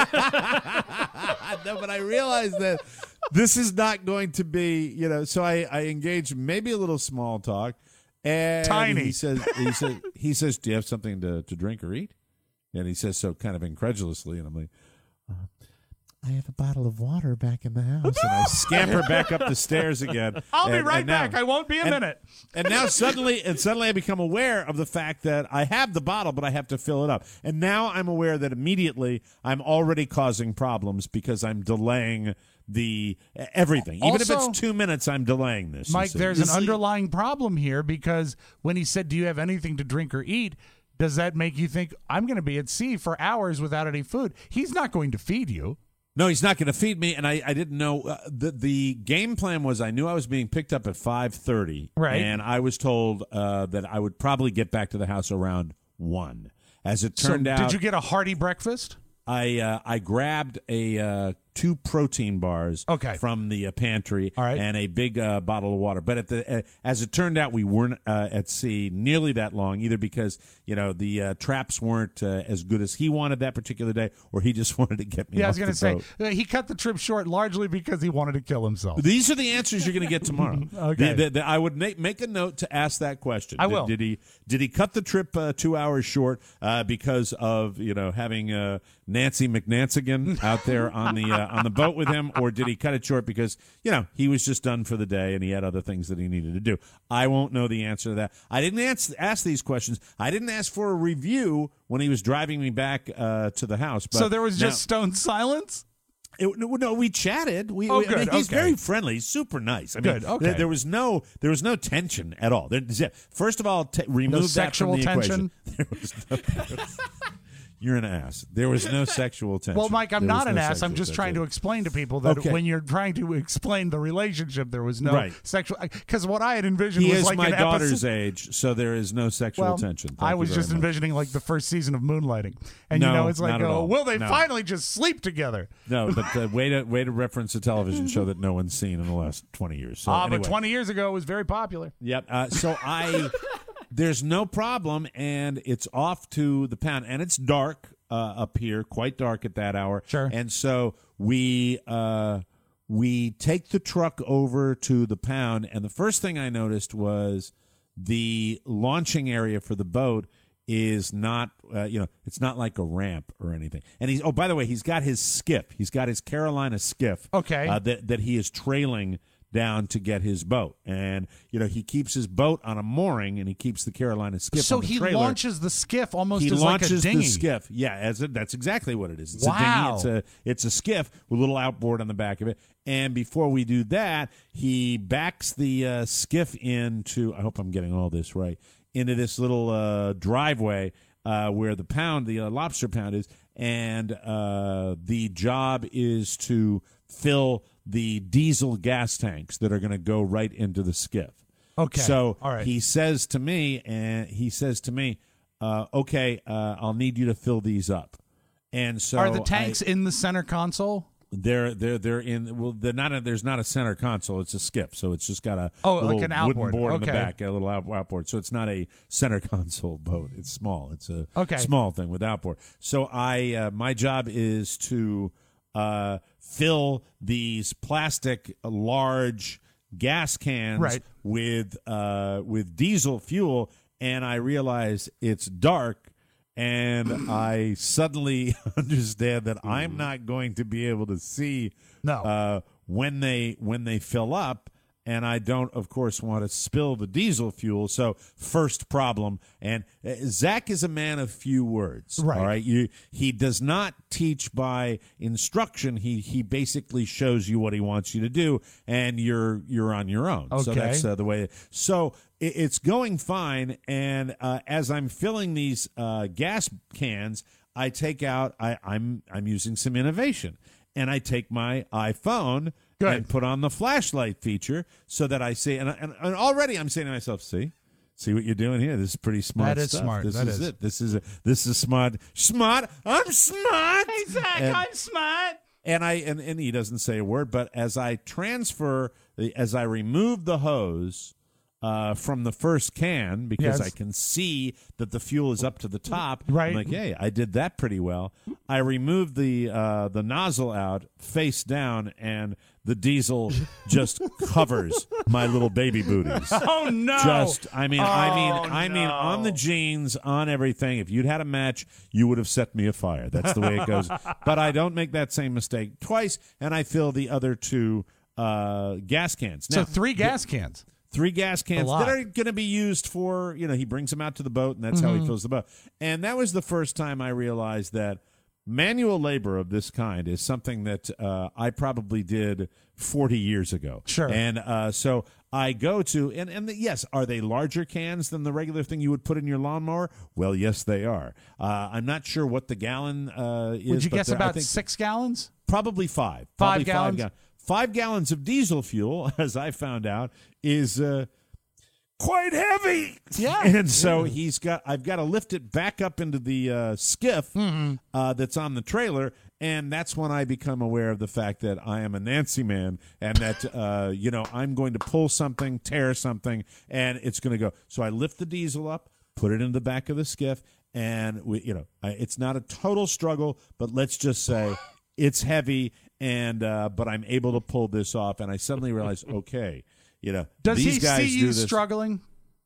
No, but I realized that this is not going to be, you know. So I, I engage maybe a little small talk, and Tiny. He says, he says, he says, "Do you have something to, to drink or eat?" And he says so kind of incredulously, and I'm like, uh, "I have a bottle of water back in the house," and I scamper back up the stairs again. I'll be And- right and now- back. I won't be a and- minute. And now suddenly, and suddenly, I become aware of the fact that I have the bottle, but I have to fill it up. And now I'm aware that immediately I'm already causing problems because I'm delaying the everything. Even if Also- it's two minutes, I'm delaying this. you Mike, see. there's You an see? underlying problem here because when he said, "Do you have anything to drink or eat?" does that make you think I'm going to be at sea for hours without any food? He's not going to feed you. No, he's not going to feed me, and I, I didn't know. Uh, the The game plan was I knew I was being picked up at five thirty, Right. and I was told uh, that I would probably get back to the house around one. As it turned so out, did you get a hearty breakfast? I uh, I grabbed a uh, two protein bars Okay. from the uh, pantry All right. and a big uh, bottle of water. But at the uh, as it turned out, we weren't uh, at sea nearly that long, either because you know the uh, traps weren't uh, as good as he wanted that particular day, or he just wanted to get me. Yeah, I off was going to the say boat. uh, he cut the trip short largely because he wanted to kill himself. These are the answers you're going to get tomorrow. Okay. The- the- the- I would make, make a note to ask that question. I Did- will. Did, he did he cut the trip uh, two hours short uh, because of you know having uh, Nancy McNansigan out there on the uh, on the boat with him, or did he cut it short because you know he was just done for the day and he had other things that he needed to do? I won't know the answer to that. I didn't ask, ask these questions. I didn't ask for a review when he was driving me back uh, to the house. But so there was now- just stone silence? It, no, no, we chatted. We, Oh, we- I mean, good, he's okay. very friendly. He's super nice. I mean, Good, okay. There, there was no, there was no tension at all. There, first of all, t- remove that sexual from the tension? equation. There was no, you're an ass. There was no sexual tension. Well, Mike, I'm There was not an no ass. I'm sexual just trying to tension. explain to people that Okay. when you're trying to explain the relationship, there was no Right. sexual. Because what I had envisioned He was is like my an daughter's episode. age, so there is no sexual Well, tension. Thank I you was very just much. envisioning like the first season of Moonlighting, and No, you know, it's like, not at oh, all. will they No. finally just sleep together? No, but uh, way to way to reference a television show that no one's seen in the last twenty years. So Ah, anyway. but twenty years ago it was very popular. Yep. Uh, so I, there's no problem, and it's off to the pound, and it's dark uh, up here, quite dark at that hour. Sure. And so we uh, we take the truck over to the pound, and the first thing I noticed was the launching area for the boat is not, uh, you know, it's not like a ramp or anything. And he's, oh, by the way, he's got his skiff. He's got his Carolina skiff. Okay. Uh, that that he is trailing down to get his boat. And, you know, he keeps his boat on a mooring, and he keeps the Carolina skiff So on the he trailer. launches the skiff almost He as launches like a dinghy. the skiff. Yeah, as a, that's exactly what it is. It's Wow. a dinghy. It's a, it's a skiff with a little outboard on the back of it. And before we do that, he backs the uh, skiff into, I hope I'm getting all this right, into this little uh, driveway uh, where the pound, the uh, lobster pound is, and uh, the job is to fill the diesel gas tanks that are going to go right into the skiff. Okay. So All right. he says to me, and he says to me, uh, okay, uh, I'll need you to fill these up. And so Are the tanks I, in the center console? They're they're they're in. Well, they're not. A, there's not a center console. It's a skiff, so it's just got a Oh, little like an outboard. wooden board in the Okay. back, a little out, outboard. So it's not a center console boat. It's small. It's a Okay. small thing with outboard. So I uh, my job is to uh, fill these plastic large gas cans Right. with uh, with diesel fuel, and I realize it's dark. And I suddenly understand that I'm not going to be able to see No. uh, when they when they fill up, and I don't, of course, want to spill the diesel fuel. So first problem, and uh, Zach is a man of few words. Right. All right. You he does not teach by instruction. He he basically shows you what he wants you to do, and you're you're on your own. So Okay. that's uh, the way. So it, it's going fine, and uh, as I'm filling these uh, gas cans, I take out. I, I'm I'm using some innovation, and I take my iPhone Good. and put on the flashlight feature so that I see. And, and, and already I'm saying to myself, see. See what you're doing here. This is pretty smart That is stuff. smart. This That is, is. it. This is a, this is smart. Smart. I'm smart. Hey, Zach, And- I'm smart. And I and, and he doesn't say a word, but as I transfer, the, as I remove the hose uh, from the first can, because Yes. I can see that the fuel is up to the top, Right. I'm like, hey, I did that pretty well. I removed the uh, the nozzle out face down, and the diesel just covers my little baby booties. Oh no! Just, I mean, I mean, Oh, I mean, no. on the jeans, on everything. If you'd had a match, you would have set me afire. That's the way it goes. But I don't make that same mistake twice, and I fill the other two uh, gas cans. So Now, three gas cans. Three gas cans lot. that are going to be used for, you know, he brings them out to the boat, and that's how he Mhm. fills the boat. And that was the first time I realized that manual labor of this kind is something that uh, I probably did forty years ago. Sure. And uh, so I go to, and, and the, yes, are they larger cans than the regular thing you would put in your lawnmower? Well, yes, they are. Uh, I'm not sure what the gallon uh, is. Would you but guess they're- I about think six gallons? Probably five. Five Probably gallons? Five, ga- five gallons of diesel fuel, as I found out, is uh, quite heavy. Yeah. And so he's got. I've got to lift it back up into the uh, skiff Mm-hmm. uh, that's on the trailer, and that's when I become aware of the fact that I am a Nancy man, and that uh, you know I'm going to pull something, tear something, and it's going to go. So I lift the diesel up, put it in the back of the skiff, and we, you know, I, it's not a total struggle, but let's just say it's heavy, and uh, but I'm able to pull this off, and I suddenly realize, okay, you know, Does these he guys see do you this. struggling?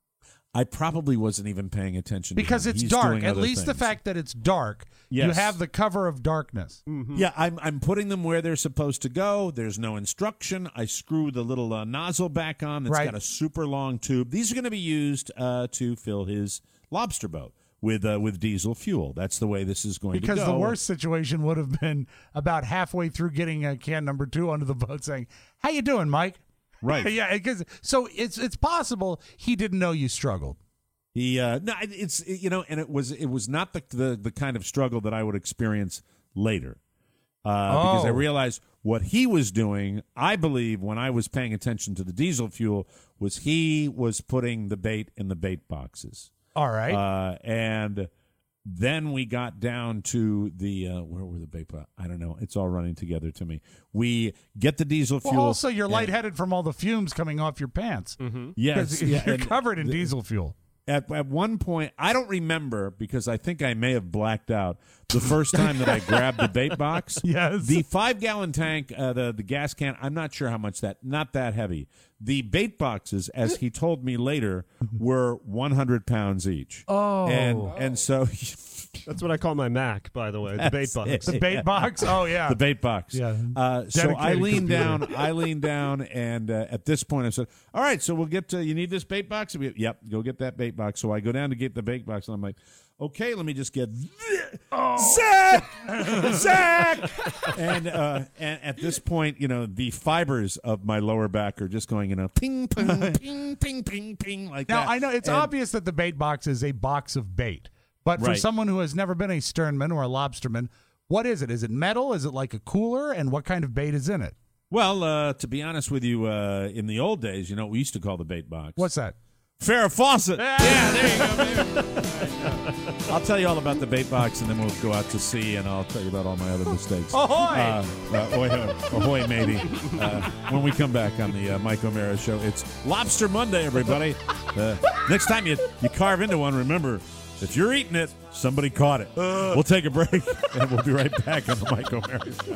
I probably wasn't even paying attention to Because him. it's He's dark. doing At other least the things. fact that it's dark, you Yes. have the cover of darkness. Yeah, I'm I'm putting them where they're supposed to go. There's no instruction. I screw the little uh, nozzle back on. That's Right. got a super long tube. These are going to be used uh, to fill his lobster boat with uh, with diesel fuel. That's the way this is going Because to go. the worst situation would have been about halfway through getting a can number two onto the boat, saying, "How you doing, Mike?" Right. yeah. Because so it's it's possible he didn't know you struggled. He uh, no, it's you know, and it was it was not the the, the kind of struggle that I would experience later, uh, because I Oh. realized what he was doing. I believe when I was paying attention to the diesel fuel was he was putting the bait in the bait boxes. All right. Uh, and then we got down to the uh, where were the bait boxes? I don't know. It's all running together to me. We get the diesel Well, fuel. also you're and- lightheaded from all the fumes coming off your pants. Mm-hmm. Yes, 'Cause yeah, you're and covered in the- diesel fuel. At, at one point, I don't remember because I think I may have blacked out the first time that I grabbed the bait box. Yes. The five gallon tank, uh, the, the gas can, I'm not sure how much that, not that heavy. The bait boxes, as he told me later, were one hundred pounds each. Oh. And, and so That's what I call my Mac, by the way, the bait box. The bait box? Oh, yeah. The bait box. Yeah. Uh, so I Dedicated lean computer. down. I lean down, and uh, at this point, I said, "All right, so we'll get to. You need this bait box? We, yep, go get that bait box." So I go down to get the bait box, and I'm like, "Okay, let me just get oh. Zach, Zach." And uh, and at this point, you know, the fibers of my lower back are just going, you know, ping, ping, ping, ping, ping, ping, like now, that. I know it's And- obvious that the bait box is a box of bait. But for Right. someone who has never been a sternman or a lobsterman, what is it? Is it metal? Is it like a cooler? And what kind of bait is in it? Well, uh, to be honest with you, uh, in the old days, you know what we used to call the bait box? What's that? Farrah Fawcett. Yeah, there you go. Baby. I'll tell you all about the bait box, and then we'll go out to sea, and I'll tell you about all my other mistakes. Ahoy! Uh, uh, ahoy, ahoy, matey. Uh, when we come back on the uh, Mike O'Mara Show, it's Lobster Monday, everybody. Uh, next time you, you carve into one, remember, if you're eating it, somebody caught it. Uh. We'll take a break, and we'll be right back on the Mike O'Mara Show.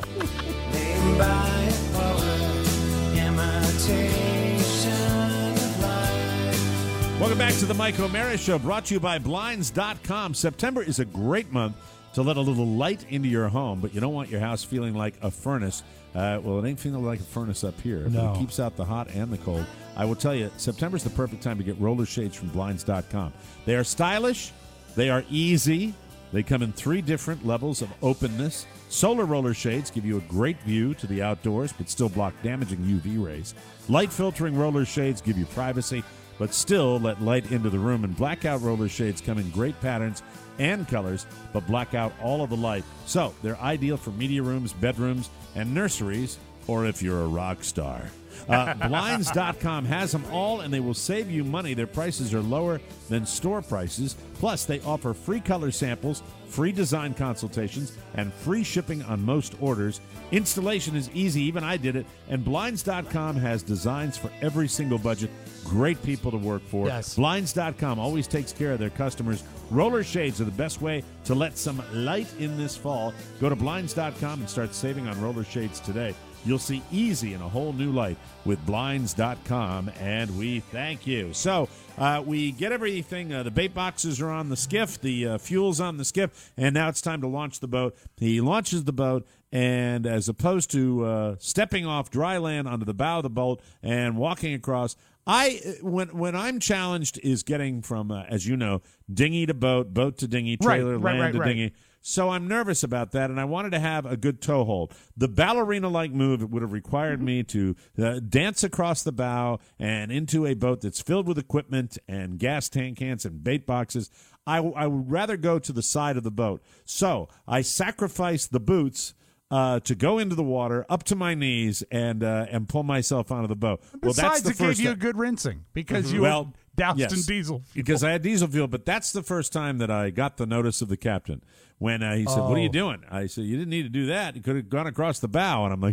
Welcome back to the Mike O'Mara Show, brought to you by Blinds dot com. September is a great month to let a little light into your home, but you don't want your house feeling like a furnace. Uh, well, it ain't feeling like a furnace up here. But No. it keeps out the hot and the cold. I will tell you, September's the perfect time to get roller shades from Blinds dot com. They are stylish. They are easy. They come in three different levels of openness. Solar roller shades give you a great view to the outdoors, but still block damaging U V rays. Light filtering roller shades give you privacy, but still let light into the room. And blackout roller shades come in great patterns and colors, but black out all of the light. So they're ideal for media rooms, bedrooms, and nurseries, or if you're a rock star. Uh, Blinds dot com has them all, and they will save you money. Their prices are lower than store prices. Plus, they offer free color samples, free design consultations, and free shipping on most orders. Installation is easy. Even I did it. And Blinds dot com has designs for every single budget. Great people to work for. Yes. Blinds dot com always takes care of their customers. Roller shades are the best way to let some light in this fall. Go to Blinds dot com and start saving on roller shades today. You'll see easy in a whole new light with Blinds dot com, and we thank you. So uh, we get everything. Uh, the bait boxes are on the skiff. The uh, fuel's on the skiff, and now it's time to launch the boat. He launches the boat, and as opposed to uh, stepping off dry land onto the bow of the boat and walking across, I when when I'm challenged is getting from, uh, as you know, dinghy to boat, boat to dinghy, trailer, Right, right, land right, to right. dinghy. So I'm nervous about that, and I wanted to have a good toehold. The ballerina-like move would have required me to uh, dance across the bow and into a boat that's filled with equipment and gas tank cans and bait boxes. I, w- I would rather go to the side of the boat. So I sacrificed the boots uh, to go into the water up to my knees and uh, and pull myself onto the boat. Well, that's Besides, the it gave first you a time. good rinsing because you Well, were doused yes, in diesel. because I had diesel fuel. But that's the first time that I got the notice of the captain when uh, he said, "What are you Oh. doing?" I said, "You didn't need to do that. You could have gone across the bow." And I'm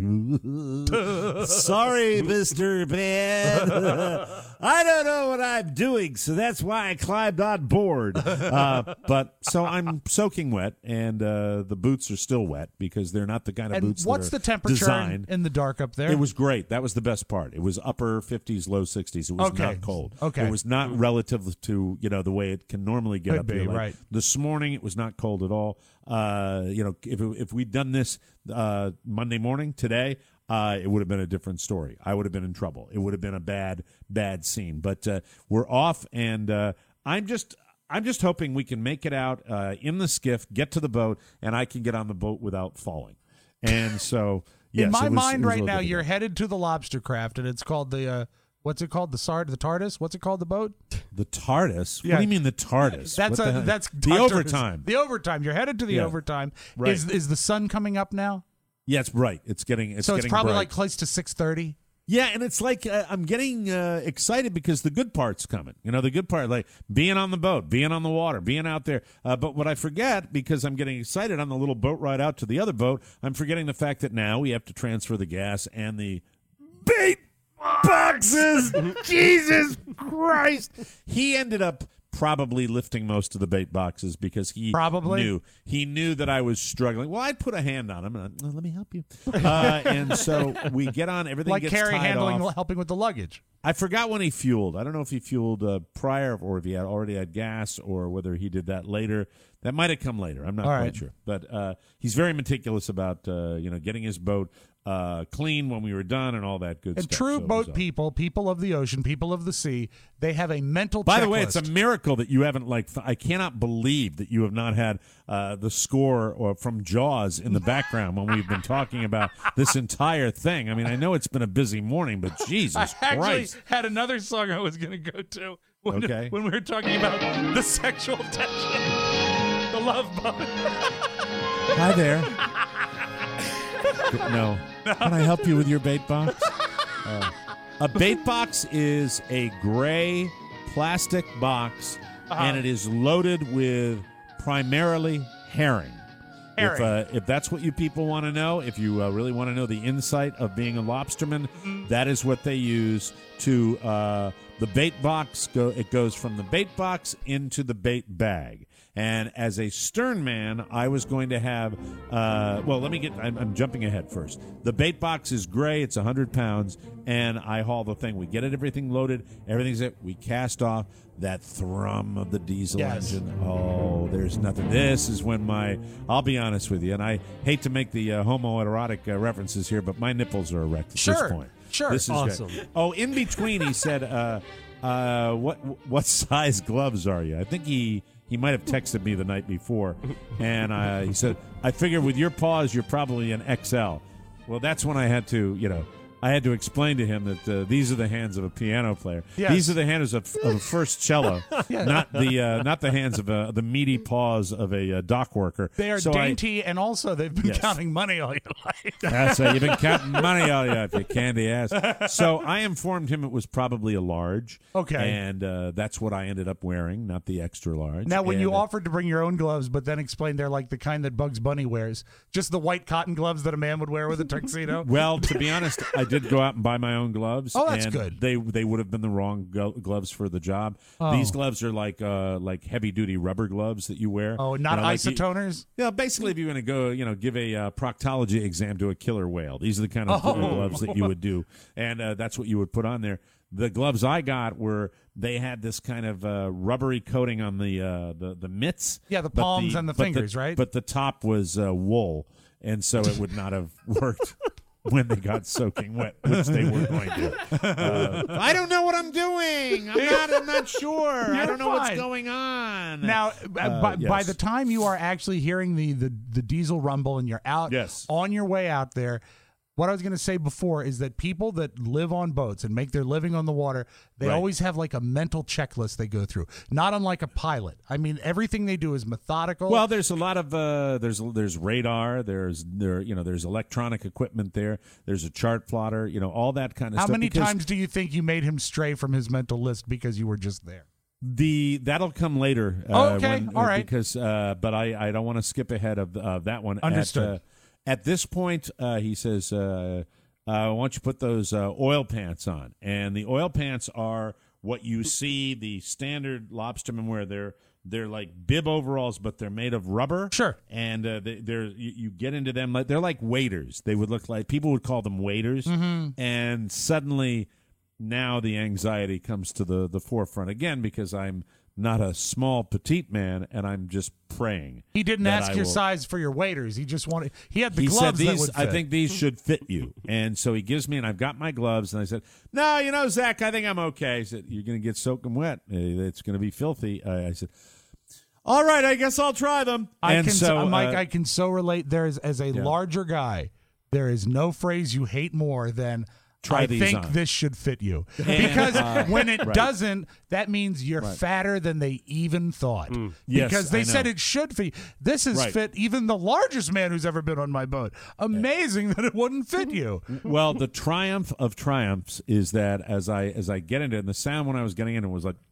like, "Sorry, Mister Bad. I don't know what I'm doing, so that's why I climbed on board." Uh, but so I'm soaking wet, and uh, the boots are still wet because they're not the kind of And boots. what's that are the temperature designed. in the dark up there? It was great. That was the best part. It was upper fifties, low sixties. It was Okay. not cold. Okay. It was not relative to, you know, the way it can normally get Could up be, here. Like right. This morning, it was not cold at all. Uh, you know, if if we'd done this uh, Monday morning today, uh, it would have been a different story. I would have been in trouble. It would have been a bad, bad scene. But uh, we're off, and uh, I'm just. I'm just hoping we can make it out uh, in the skiff, get to the boat, and I can get on the boat without falling. And so, yes, in my it was- mind it was a right little now, difficult. you're headed to the lobster craft, and it's called the uh, what's it called? The Sard, the TARDIS. What's it called? The boat? The TARDIS? Yeah. What do you mean the TARDIS? That's What a, the heck? that's the Doctor- overtime. The overtime. You're headed to the Yeah. overtime. Right. Is is the sun coming up now? Yeah, it's bright. It's getting. It's so it's getting probably bright. like close to six thirty. Yeah, and it's like uh, I'm getting uh, excited because the good part's coming. You know, the good part, like being on the boat, being on the water, being out there. Uh, but what I forget, because I'm getting excited on the little boat ride out to the other boat, I'm forgetting the fact that now we have to transfer the gas and the bait boxes. Jesus Christ. He ended up probably lifting most of the bait boxes because he Probably. knew he knew that I was struggling. Well, I'd put a hand on him and I'd, "Well, let me help you. Uh, and so we get on, everything Like gets Carrie tied handling, off. helping with the luggage. I forgot when he fueled. I don't know if he fueled uh, prior or if he had already had gas or whether he did that later. That might have come later. I'm not All quite right. sure. But uh, he's very meticulous about uh, you know getting his boat uh, clean when we were done and all that good And stuff. true So it was, boat uh, people, people of the ocean, people of the sea, they have a mental By checklist. the way, it's a miracle that you haven't like. f- I cannot believe that you have not had uh, the score or from Jaws in the background when we've been talking about this entire thing. I mean, I know it's been a busy morning, but Jesus I actually Christ! had another song I was going to go to when, Okay. when we were talking about the sexual tension, the love boat. Hi there. No. Can I help you with your bait box? Uh, a bait box is a gray plastic box, Uh-huh. and it is loaded with primarily herring. If, Herring. uh, if that's what you people want to know, if you uh, really want to know the insight of being a lobsterman, Mm-hmm. that is what they use to uh, the bait box. Go, it goes from the bait box into the bait bag. And as a stern man, I was going to have, uh, well, let me get, I'm, I'm jumping ahead first. The bait box is gray. It's one hundred pounds, and I haul the thing. We get it, everything loaded, everything's it. We cast off. That thrum of the diesel Yes. engine. Oh, there's nothing. This is when my, I'll be honest with you, and I hate to make the uh, homoerotic uh, references here, but my nipples are erect at Sure, this point. sure. This is Awesome. great. Oh, in between, he said, uh, uh, what what size gloves are you? I think he, he might have texted me the night before, and uh, he said, I figure with your paws, you're probably an X L. Well, that's when I had to, you know, I had to explain to him that uh, these are the hands of a piano player. Yes. These are the hands of, of a first cello, Yeah. not the uh, not the hands of a, the meaty paws of a uh, dock worker. They are So I- dainty, and also they've been Yes. counting money all your life. That's right. You've been counting money all your life, you candy ass. So I informed him it was probably a large. Okay. And uh, that's what I ended up wearing, not the extra large. Now, when And, you uh, offered to bring your own gloves, but then explained they're like the kind that Bugs Bunny wears, just the white cotton gloves that a man would wear with a tuxedo. Well, to be honest, I did go out and buy my own gloves. Oh, that's and good. They they would have been the wrong go- gloves for the job. Oh. These gloves are like uh, like heavy duty rubber gloves that you wear. Oh, not You know, like you- isotoners? Yeah, basically, if you're going to go, you know, give a uh, proctology exam to a killer whale, these are the kind of uh, Oh. gloves that you would do, and uh, that's what you would put on there. The gloves I got were they had this kind of uh, rubbery coating on the uh, the the mitts. Yeah, the but palms and the but fingers, right? But the top was uh, wool, and so it would not have worked. When they got soaking wet, which they were going to. Uh, I don't know what I'm doing. I'm not. I'm not sure. I You're don't know what's fine. going on. Now, Uh, by, by yes. the time you are actually hearing the, the, the diesel rumble and you're out Yes. on your way out there, what I was going to say before is that people that live on boats and make their living on the water, they Right. always have like a mental checklist they go through, not unlike a pilot. I mean, everything they do is methodical. Well, there's a lot of uh, there's there's radar. There's there you know there's electronic equipment there. There's a chart plotter. You know all that kind of How stuff. many because times do you think you made him stray from his mental list because you were just there? The that'll come later. Oh, uh, okay. when- All uh, right. Because uh, but I, I don't want to skip ahead of uh, that one. Understood. At, uh, at this point, uh, he says, uh, uh, "Why don't you put those uh, oil pants on?" And the oil pants are what you see the standard lobstermen wear. They're they're like bib overalls, but they're made of rubber. Sure. And uh, they, they're you, you get into them like they're like waders. They would look like people would call them waders. Mhm. And suddenly, now the anxiety comes to the the forefront again because I'm not a small petite man, and I'm just praying. He didn't that ask I your will- size for your waders. He just wanted. He had the he gloves said that these. would I fit. think these should fit you, and so he gives me, and I've got my gloves, and I said, "No, you know, Zach, I think I'm okay." He said, "You're going to get soaking wet. Uh, It's going to be filthy." Uh, I said, "All right, I guess I'll try them." I and can, so, Mike, uh, I can so relate. There is, as a larger guy, there is no phrase you hate more than Try I these think on." this should fit you. And, Because uh, when it right. doesn't, that means you're Right. fatter than they even thought. Yes, Because they I said know. it should fit. This has Right. fit even the largest man who's ever been on my boat. Amazing that it wouldn't fit you. Well, the triumph of triumphs is that as I as I get into it, and the sound when I was getting in it was like.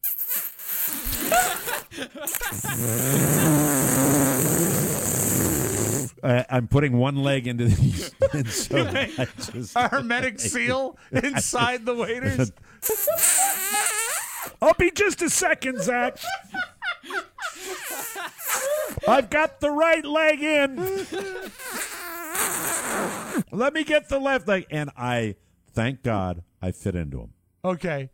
I, I'm putting one leg into these. And so I just, A hermetic seal inside the waders. I'll be just a second, Zach. I've got the right leg in. Let me get the left leg. And I, thank God, I fit into them. Okay.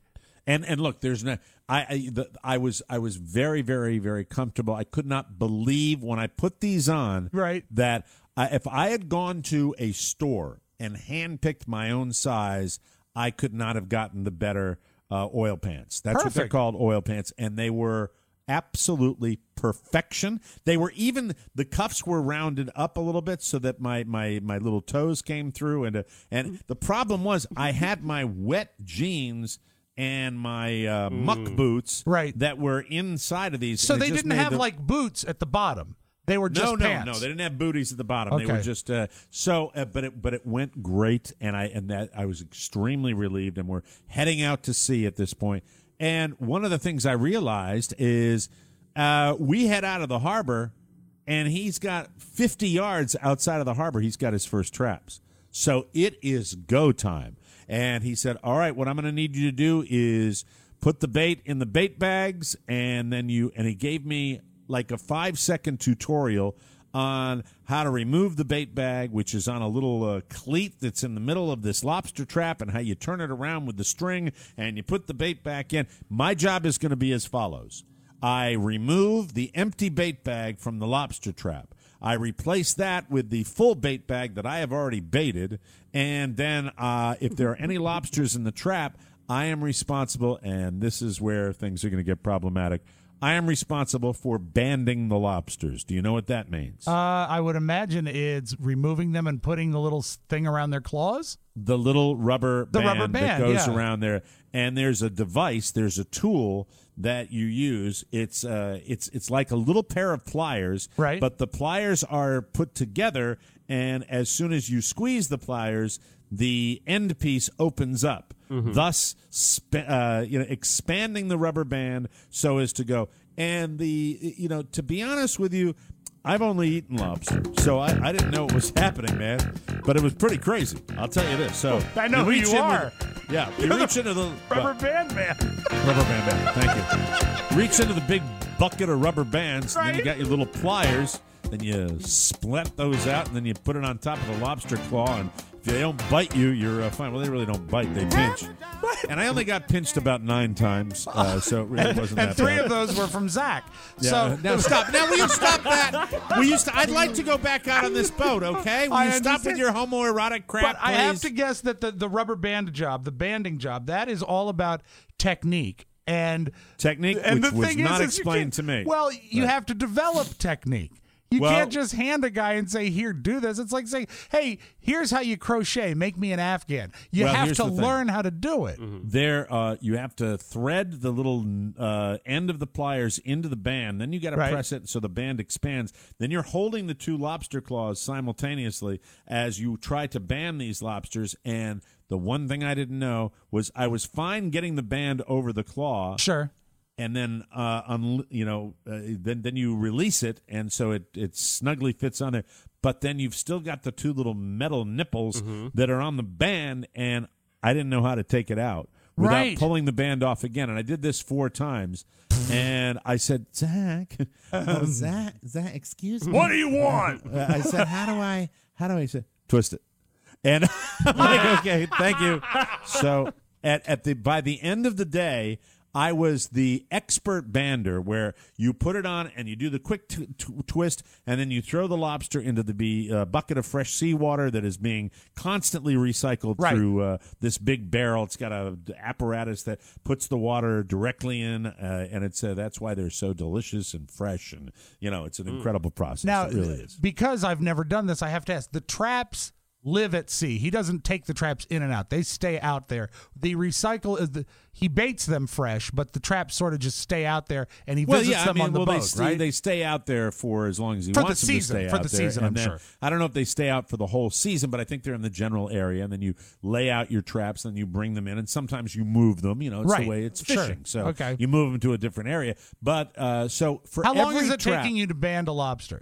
And and look, there's no. I I, the, I was I was very very very comfortable. I could not believe when I put these on. Right. That I, if I had gone to a store and handpicked my own size, I could not have gotten the better uh, oil pants. That's Perfect. what they're called, oil pants, and they were absolutely perfection. They were even the cuffs were rounded up a little bit so that my my my little toes came through, and uh, and the problem was I had my wet jeans and my uh, muck boots right. that were inside of these. So and it they just didn't made have the- like boots at the bottom. They were just no, no, pants. no. They didn't have booties at the bottom. They were Okay. just uh, so. Uh, but it but it went great, and I and that I was extremely relieved. And we're heading out to sea at this point. And one of the things I realized is uh, we head out of the harbor, and he's got fifty yards outside of the harbor. He's got his first traps. So it is go time. And he said, "All right, what I'm going to need you to do is put the bait in the bait bags, and then you." And he gave me like a five second tutorial on how to remove the bait bag, which is on a little uh, cleat that's in the middle of this lobster trap, and how you turn it around with the string and you put the bait back in. My job is going to be as follows. I remove the empty bait bag from the lobster trap. I replace that with the full bait bag that I have already baited, and then uh, if there are any lobsters in the trap, I am responsible, and this is where things are going to get problematic. I am responsible for banding the lobsters. Do you know what that means? Uh, I would imagine it's removing them and putting the little s- thing around their claws. The little rubber The band, rubber that band, goes yeah. around there, and there's a device, there's a tool that you use. It's uh, it's it's like a little pair of pliers, right? But the pliers are put together, and as soon as you squeeze the pliers, the end piece opens up, Mhm. thus sp- uh, you know expanding the rubber band so as to go. And the you know to be honest with you, I've only eaten lobster, so I, I didn't know what was happening, man. But it was pretty crazy. I'll tell you this. So I know who reach you into are. the- yeah, you You're reach the into the Rubber what? band man. Rubber band man. Thank you. Reach into the big bucket of rubber bands, and then you got your little pliers. Then you split those out, and then you put it on top of the lobster claw. And if they don't bite you, you're uh, fine. Well, they really don't bite; they pinch. And I only got pinched about nine times, uh, so it really wasn't and that three bad. of those were from Zach. Yeah, So now stop. Now will you stop that? Will you st- I'd like to go back out on this boat. Okay? Will I you stop with understand. your homoerotic crap, But I have please? to guess that the, the rubber band job, the banding job, that is all about technique. And Technique, and which the was thing not is, is you explained can't- to me. Well, you Right. have to develop technique. You Well- can't just hand a guy and say, "Here, do this." It's like saying, "Hey, here's how you crochet. Make me an Afghan." You Well, have here's to the thing. learn how to do it. There, uh, you have to thread the little uh, end of the pliers into the band. Then you got to Right. press it so the band expands. Then you're holding the two lobster claws simultaneously as you try to band these lobsters. And the one thing I didn't know was I was fine getting the band over the claw. Sure. And then, uh, un- you know, uh, then then you release it, and so it it snugly fits on there. But then you've still got the two little metal nipples that are on the band, and I didn't know how to take it out without Right. pulling the band off again. And I did this four times, and I said, Zach, oh, Zach, Zach, excuse me, What do you want? Uh, I said, how do I, how do I say, twist it? And I'm like, okay, thank you. So at at the by the end of the day, I was the expert bander, where you put it on and you do the quick t- t- twist, and then you throw the lobster into the be- uh, bucket of fresh seawater that is being constantly recycled Right. through uh, this big barrel. It's got a d- apparatus that puts the water directly in, uh, and it's uh, that's why they're so delicious and fresh, and you know it's an incredible process. Now, it really is. because I've never done this, I have to ask. The traps live at sea. He doesn't take the traps in and out. They stay out there. The recycle is the he baits them fresh, but the traps sort of just stay out there, and he Well, visits yeah, them I mean, on the well, boat, they stay, right? they stay out there for as long as he For the wants them season, to stay for out the there. season, and I'm then, sure. I don't know if they stay out for the whole season, but I think they're in the general area, and then you lay out your traps, and you bring them in, and sometimes you move them. You know, it's Right. the way it's Sure. fishing. So Okay. you move them to a different area. But uh, so for How long every is it trap, taking you to band a lobster?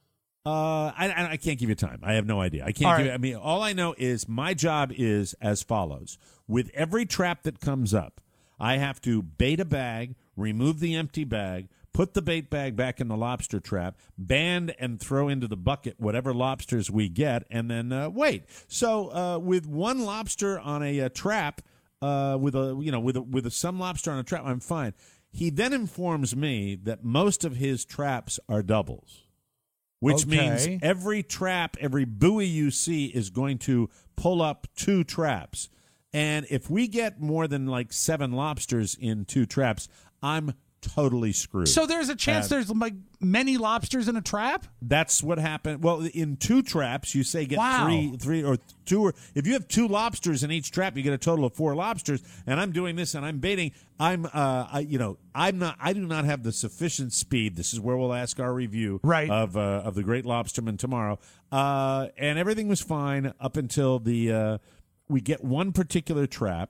Uh, I, I I can't give you time. I have no idea. I can't All give right. you, I mean, all I know is my job is as follows. With every trap that comes up, I have to bait a bag, remove the empty bag, put the bait bag back in the lobster trap, band and throw into the bucket whatever lobsters we get, and then uh, wait. So uh, with one lobster on a, uh trap, uh, with a you know with a, with a, some lobster on a trap, I'm fine. He then informs me that most of his traps are doubles, which Okay. means every trap, every buoy you see is going to pull up two traps. And if we get more than like seven lobsters in two traps, I'm totally screwed. So there's a chance Uh, there's like many lobsters in a trap? That's what happened. Well, in two traps, you say get Wow. three, three or two. Or if you have two lobsters in each trap, you get a total of four lobsters. And I'm doing this, and I'm baiting. I'm, uh, I, you know, I'm not. I do not have the sufficient speed. This is where we'll ask our review right. of uh, of the Great Lobsterman tomorrow. Uh, and everything was fine up until the uh, we get one particular trap.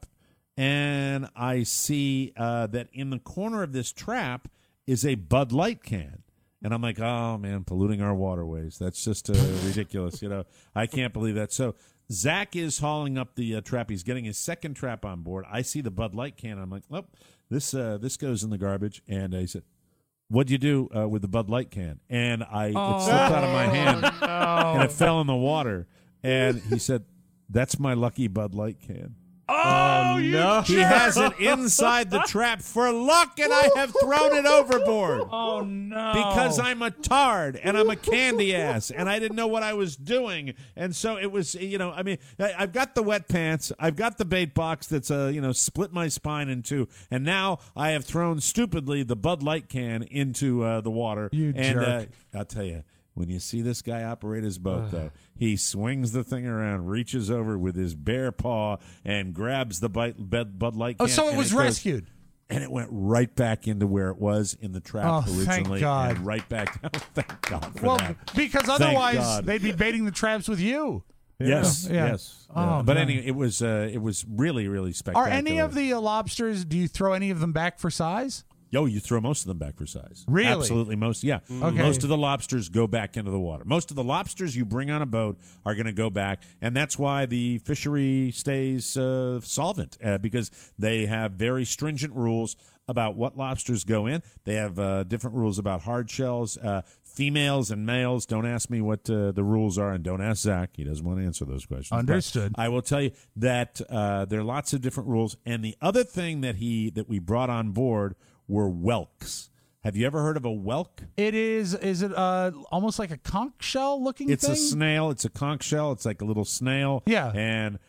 And I see uh, that in the corner of this trap is a Bud Light can. And I'm like, oh, man, polluting our waterways. That's just uh, ridiculous. You know, I can't believe that. So Zach is hauling up the uh, trap. He's getting his second trap on board. I see the Bud Light can. I'm like, oh, this, uh, this goes in the garbage. And uh, he said, what'd you do uh, with the Bud Light can? And I Oh, it slipped out of my hand, no. and it fell in the water. And he said, that's my lucky Bud Light can. Oh, you no. He jerk. has it inside the trap for luck, and I have thrown it overboard. Oh, no. Because I'm a tard, and I'm a candy ass, and I didn't know what I was doing. And so it was, you know, I mean, I- I've got the wet pants. I've got the bait box that's, uh, you know, split my spine in two. And now I have thrown, stupidly, the Bud Light can into uh, the water. You and, jerk. Uh, I'll tell you. When you see this guy operate his boat, though, he swings the thing around, reaches over with his bare paw, and grabs the bite, Bud, Bud Light can. Oh, so it and was goes- rescued. And it went right back into where it was in the trap Oh, thank originally. God. And right back down. Thank God for Well, that. because Thank otherwise God. they'd be baiting the traps with you. Yes, Yeah. yes. Oh, Yeah. But man. anyway, it was uh, it was really, really Are spectacular. any of the uh, lobsters, do you throw any of them back for size? Yo, you throw most of them back for size. Really? Absolutely most. Yeah. Okay. Most of the lobsters go back into the water. Most of the lobsters you bring on a boat are going to go back, and that's why the fishery stays uh, solvent, uh, because they have very stringent rules about what lobsters go in. They have uh, different rules about hard shells. Uh, females and males. Don't ask me what uh, the rules are, and don't ask Zach. He doesn't want to answer those questions. But Understood. I will tell you that uh, there are lots of different rules. And the other thing that he that we brought on board were whelks. Have you ever heard of a whelk? It is, is it uh, almost like a conch shell looking It's thing? a snail. It's a conch shell. It's like a little snail. Yeah. And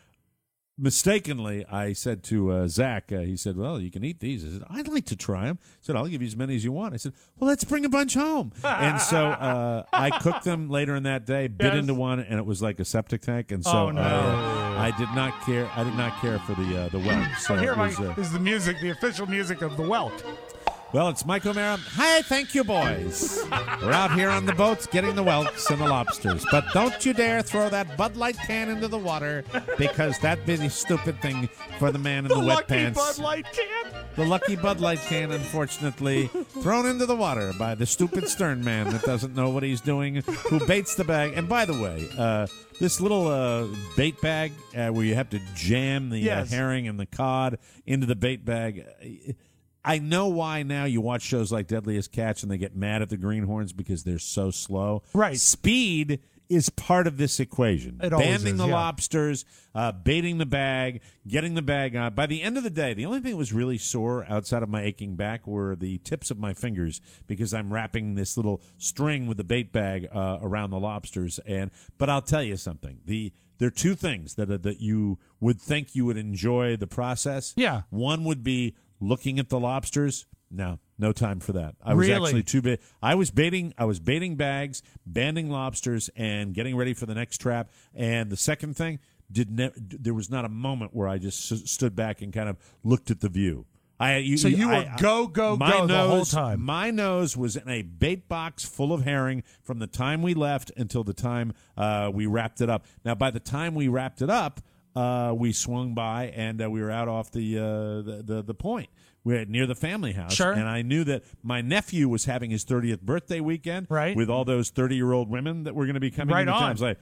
mistakenly, I said to uh, Zach, uh, he said, well, you can eat these. I said, I'd like to try them. He said, I'll give you as many as you want. I said, well, let's bring a bunch home. And so uh, I cooked them later in that day, bit Yes. into one, and it was like a septic tank. And so Oh, no. I, I did not care. I did not care for the uh, the whelk. So So here, it Mike, was, uh, is the music, the official music of the Whelk. well, it's Mike O'Mara. Hi, thank you, boys. We're out here on the boats getting the whelks and the lobsters. But don't you dare throw that Bud Light can into the water, because that'd be the stupid thing for the man in the, The wet lucky pants. Bud Light can. The lucky Bud Light can, unfortunately, thrown into the water by the stupid stern man that doesn't know what he's doing, who baits the bag. And by the way, uh, this little uh, bait bag uh, where you have to jam the Yes. uh, herring and the cod into the bait bag. uh, I know why now you watch shows like Deadliest Catch and they get mad at the greenhorns because they're so slow. Right. Speed is part of this equation. It always Banding is, the yeah. lobsters, uh, baiting the bag, getting the bag on. By the end of the day, the only thing that was really sore outside of my aching back were the tips of my fingers, because I'm wrapping this little string with the bait bag uh, around the lobsters. And but I'll tell you something. The There are two things that, uh, that you would think you would enjoy the process. Yeah. One would be looking at the lobsters. No, no time for that. I was Really? actually too big. I was baiting. I was baiting bags, banding lobsters, and getting ready for the next trap. And the second thing, did ne- there was not a moment where I just s- stood back and kind of looked at the view. I, you, So you were I- go, go, my go nose, the whole time. My nose was in a bait box full of herring from the time we left until the time uh, we wrapped it up. Now, by the time we wrapped it up, uh, we swung by and uh, we were out off the, uh, the, the the point. We were near the family house. Sure. And I knew that my nephew was having his thirtieth birthday weekend Right. with all those thirty-year-old women that were going to be coming Right into on. town. I was like,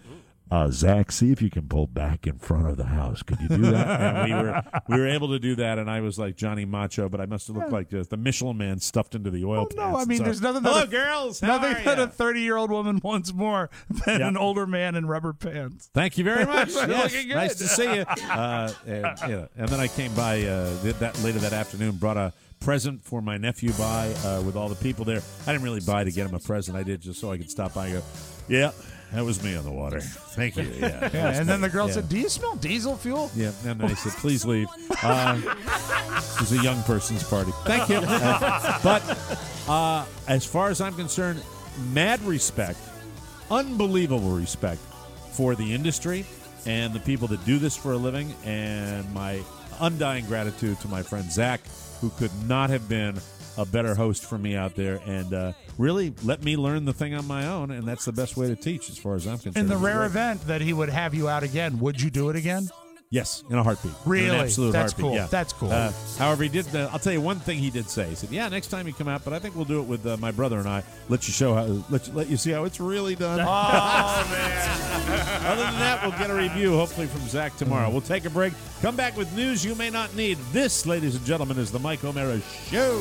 Uh, Zach, see if you can pull back in front of the house. Could you do that? And we were we were able to do that, and I was like Johnny Macho, but I must have looked like uh, the Michelin Man stuffed into the oil Oh, pants. no, I and mean, so- there's nothing Hello, that a, girls. How nothing are that ya? a thirty-year-old woman wants more than Yep. an older man in rubber pants. Thank you very much. Looking Yes, good. nice to see you. Uh, and, yeah, and then I came by uh, did that later that afternoon, brought a present for my nephew by uh, with all the people there. I didn't really buy to get him a present. I did just so I could stop by and go, yeah, that was me on the water. Thank you. Yeah, Yeah, and then the girl Yeah. said, "Do you smell diesel fuel?" Yeah, and I said, please leave. Uh, it was a young person's party. Thank you. Uh, but uh, as far as I'm concerned, mad respect, unbelievable respect for the industry and the people that do this for a living, and my undying gratitude to my friend Zach, who could not have been a better host for me out there, and uh, really let me learn the thing on my own, and that's the best way to teach as far as I'm concerned. In the It was rare great. event that he would have you out again, would you do it again? Yes, in a heartbeat. Really? In an absolute That's heartbeat, cool. yeah. That's cool. Uh, however, he did. Uh, I'll tell you one thing he did say. He said, "Yeah, next time you come out, but I think we'll do it with uh, my brother and I. Let you show how. Let you, let you see how it's really done." Oh man! Other than that, we'll get a review hopefully from Zach tomorrow. We'll take a break. Come back with news you may not need. This, ladies and gentlemen, is the Mike O'Mara Show.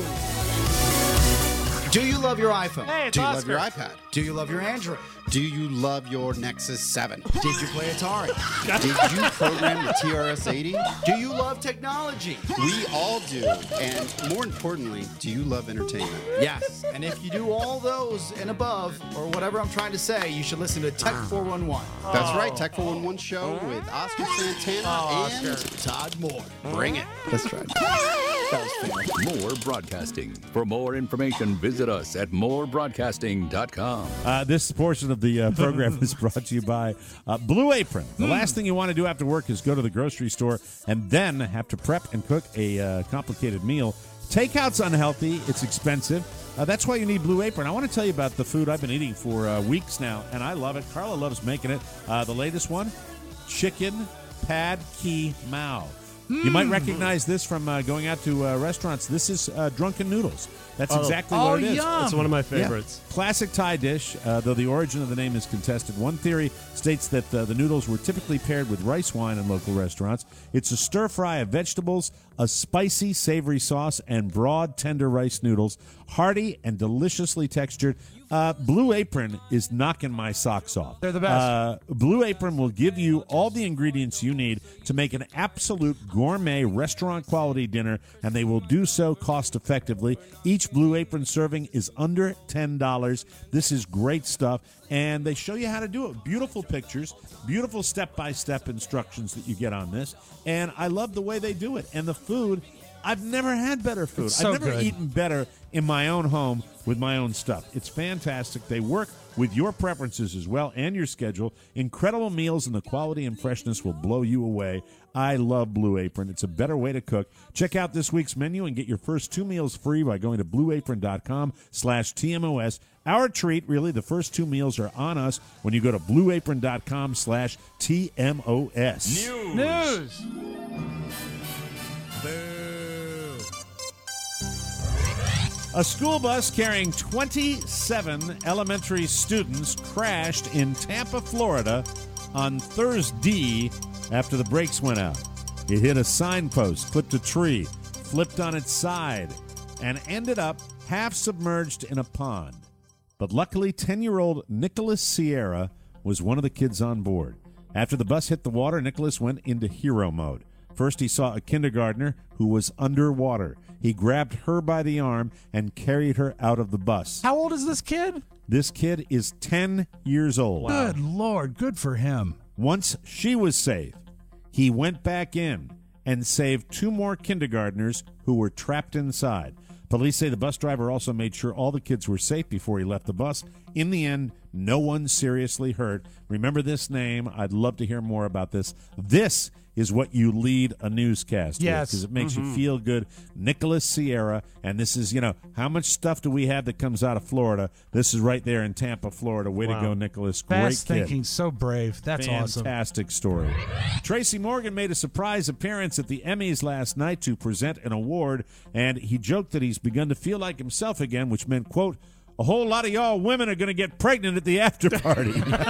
Do you love your iPhone? Hey, it's Do you Oscar. love your iPad? Do you love your Android? Do you love your Nexus seven? Did you play Atari? Did you program the T R S eighty? Do you love technology? We all do. And more importantly, do you love entertainment? Yes. And if you do all those and above, or whatever I'm trying to say, you should listen to Tech four one one. That's right, Tech four one one show with Oscar Santana Oh, and Oscar. Todd Moore. Bring it. Let's try it. That was fair. More broadcasting. For more information, visit us at more broadcasting dot com. Uh, this portion of the uh, program is brought to you by uh, Blue Apron. The last thing you want to do after work is go to the grocery store and then have to prep and cook a uh, complicated meal. Takeout's unhealthy. It's expensive. Uh, that's why you need Blue Apron. I want to tell you about the food I've been eating for uh, weeks now, and I love it. Carla loves making it. Uh, the latest one, chicken pad key mao. You might recognize this from uh, going out to uh, restaurants. This is uh, drunken noodles. That's Oh. exactly Oh, what it is. yum. That's one of my Yeah. favorites. Classic Thai dish, uh, though the origin of the name is contested. One theory states that uh, the noodles were typically paired with rice wine in local restaurants. It's a stir fry of vegetables, a spicy, savory sauce, and broad, tender rice noodles. Hearty and deliciously textured. Uh, Blue Apron is knocking my socks off. They're the best. Uh, Blue Apron will give you all the ingredients you need to make an absolute gourmet restaurant quality dinner, and they will do so cost effectively. Each Blue Apron serving is under ten dollars. This is great stuff, and they show you how to do it. Beautiful pictures, beautiful step-by-step instructions that you get on this, and I love the way they do it. And the food, I've never had better food. It's so I've never good. eaten better in my own home with my own stuff. It's fantastic. They work with your preferences as well and your schedule. Incredible meals, and the quality and freshness will blow you away. I love Blue Apron. It's a better way to cook. Check out this week's menu and get your first two meals free by going to blue apron dot com slash T M O S. Our treat, really, the first two meals are on us when you go to blue apron dot com slash T M O S. News. A school bus carrying twenty-seven elementary students crashed in Tampa, Florida on Thursday after the brakes went out. It hit a signpost, clipped a tree, flipped on its side, and ended up half submerged in a pond. But luckily, ten-year-old Nicholas Sierra was one of the kids on board. After the bus hit the water, Nicholas went into hero mode. First, he saw a kindergartner who was underwater. He grabbed her by the arm and carried her out of the bus. How old is this kid? This kid is ten years old. Good Lord, good for him. Once she was safe, he went back in and saved two more kindergartners who were trapped inside. Police say the bus driver also made sure all the kids were safe before he left the bus. In the end, no one seriously hurt. Remember this name. I'd love to hear more about this. This is what you lead a newscast Yes. with, because it makes Mhm. you feel good. Nicholas Sierra, and this is, you know, how much stuff do we have that comes out of Florida? This is right there in Tampa, Florida. Way Wow. to go, Nicholas. Great Fast kid. thinking, so brave. That's awesome. Fantastic story. Tracy Morgan made a surprise appearance at the Emmys last night to present an award, and he joked that he's begun to feel like himself again, which meant, quote, a whole lot of y'all women are going to get pregnant at the after party.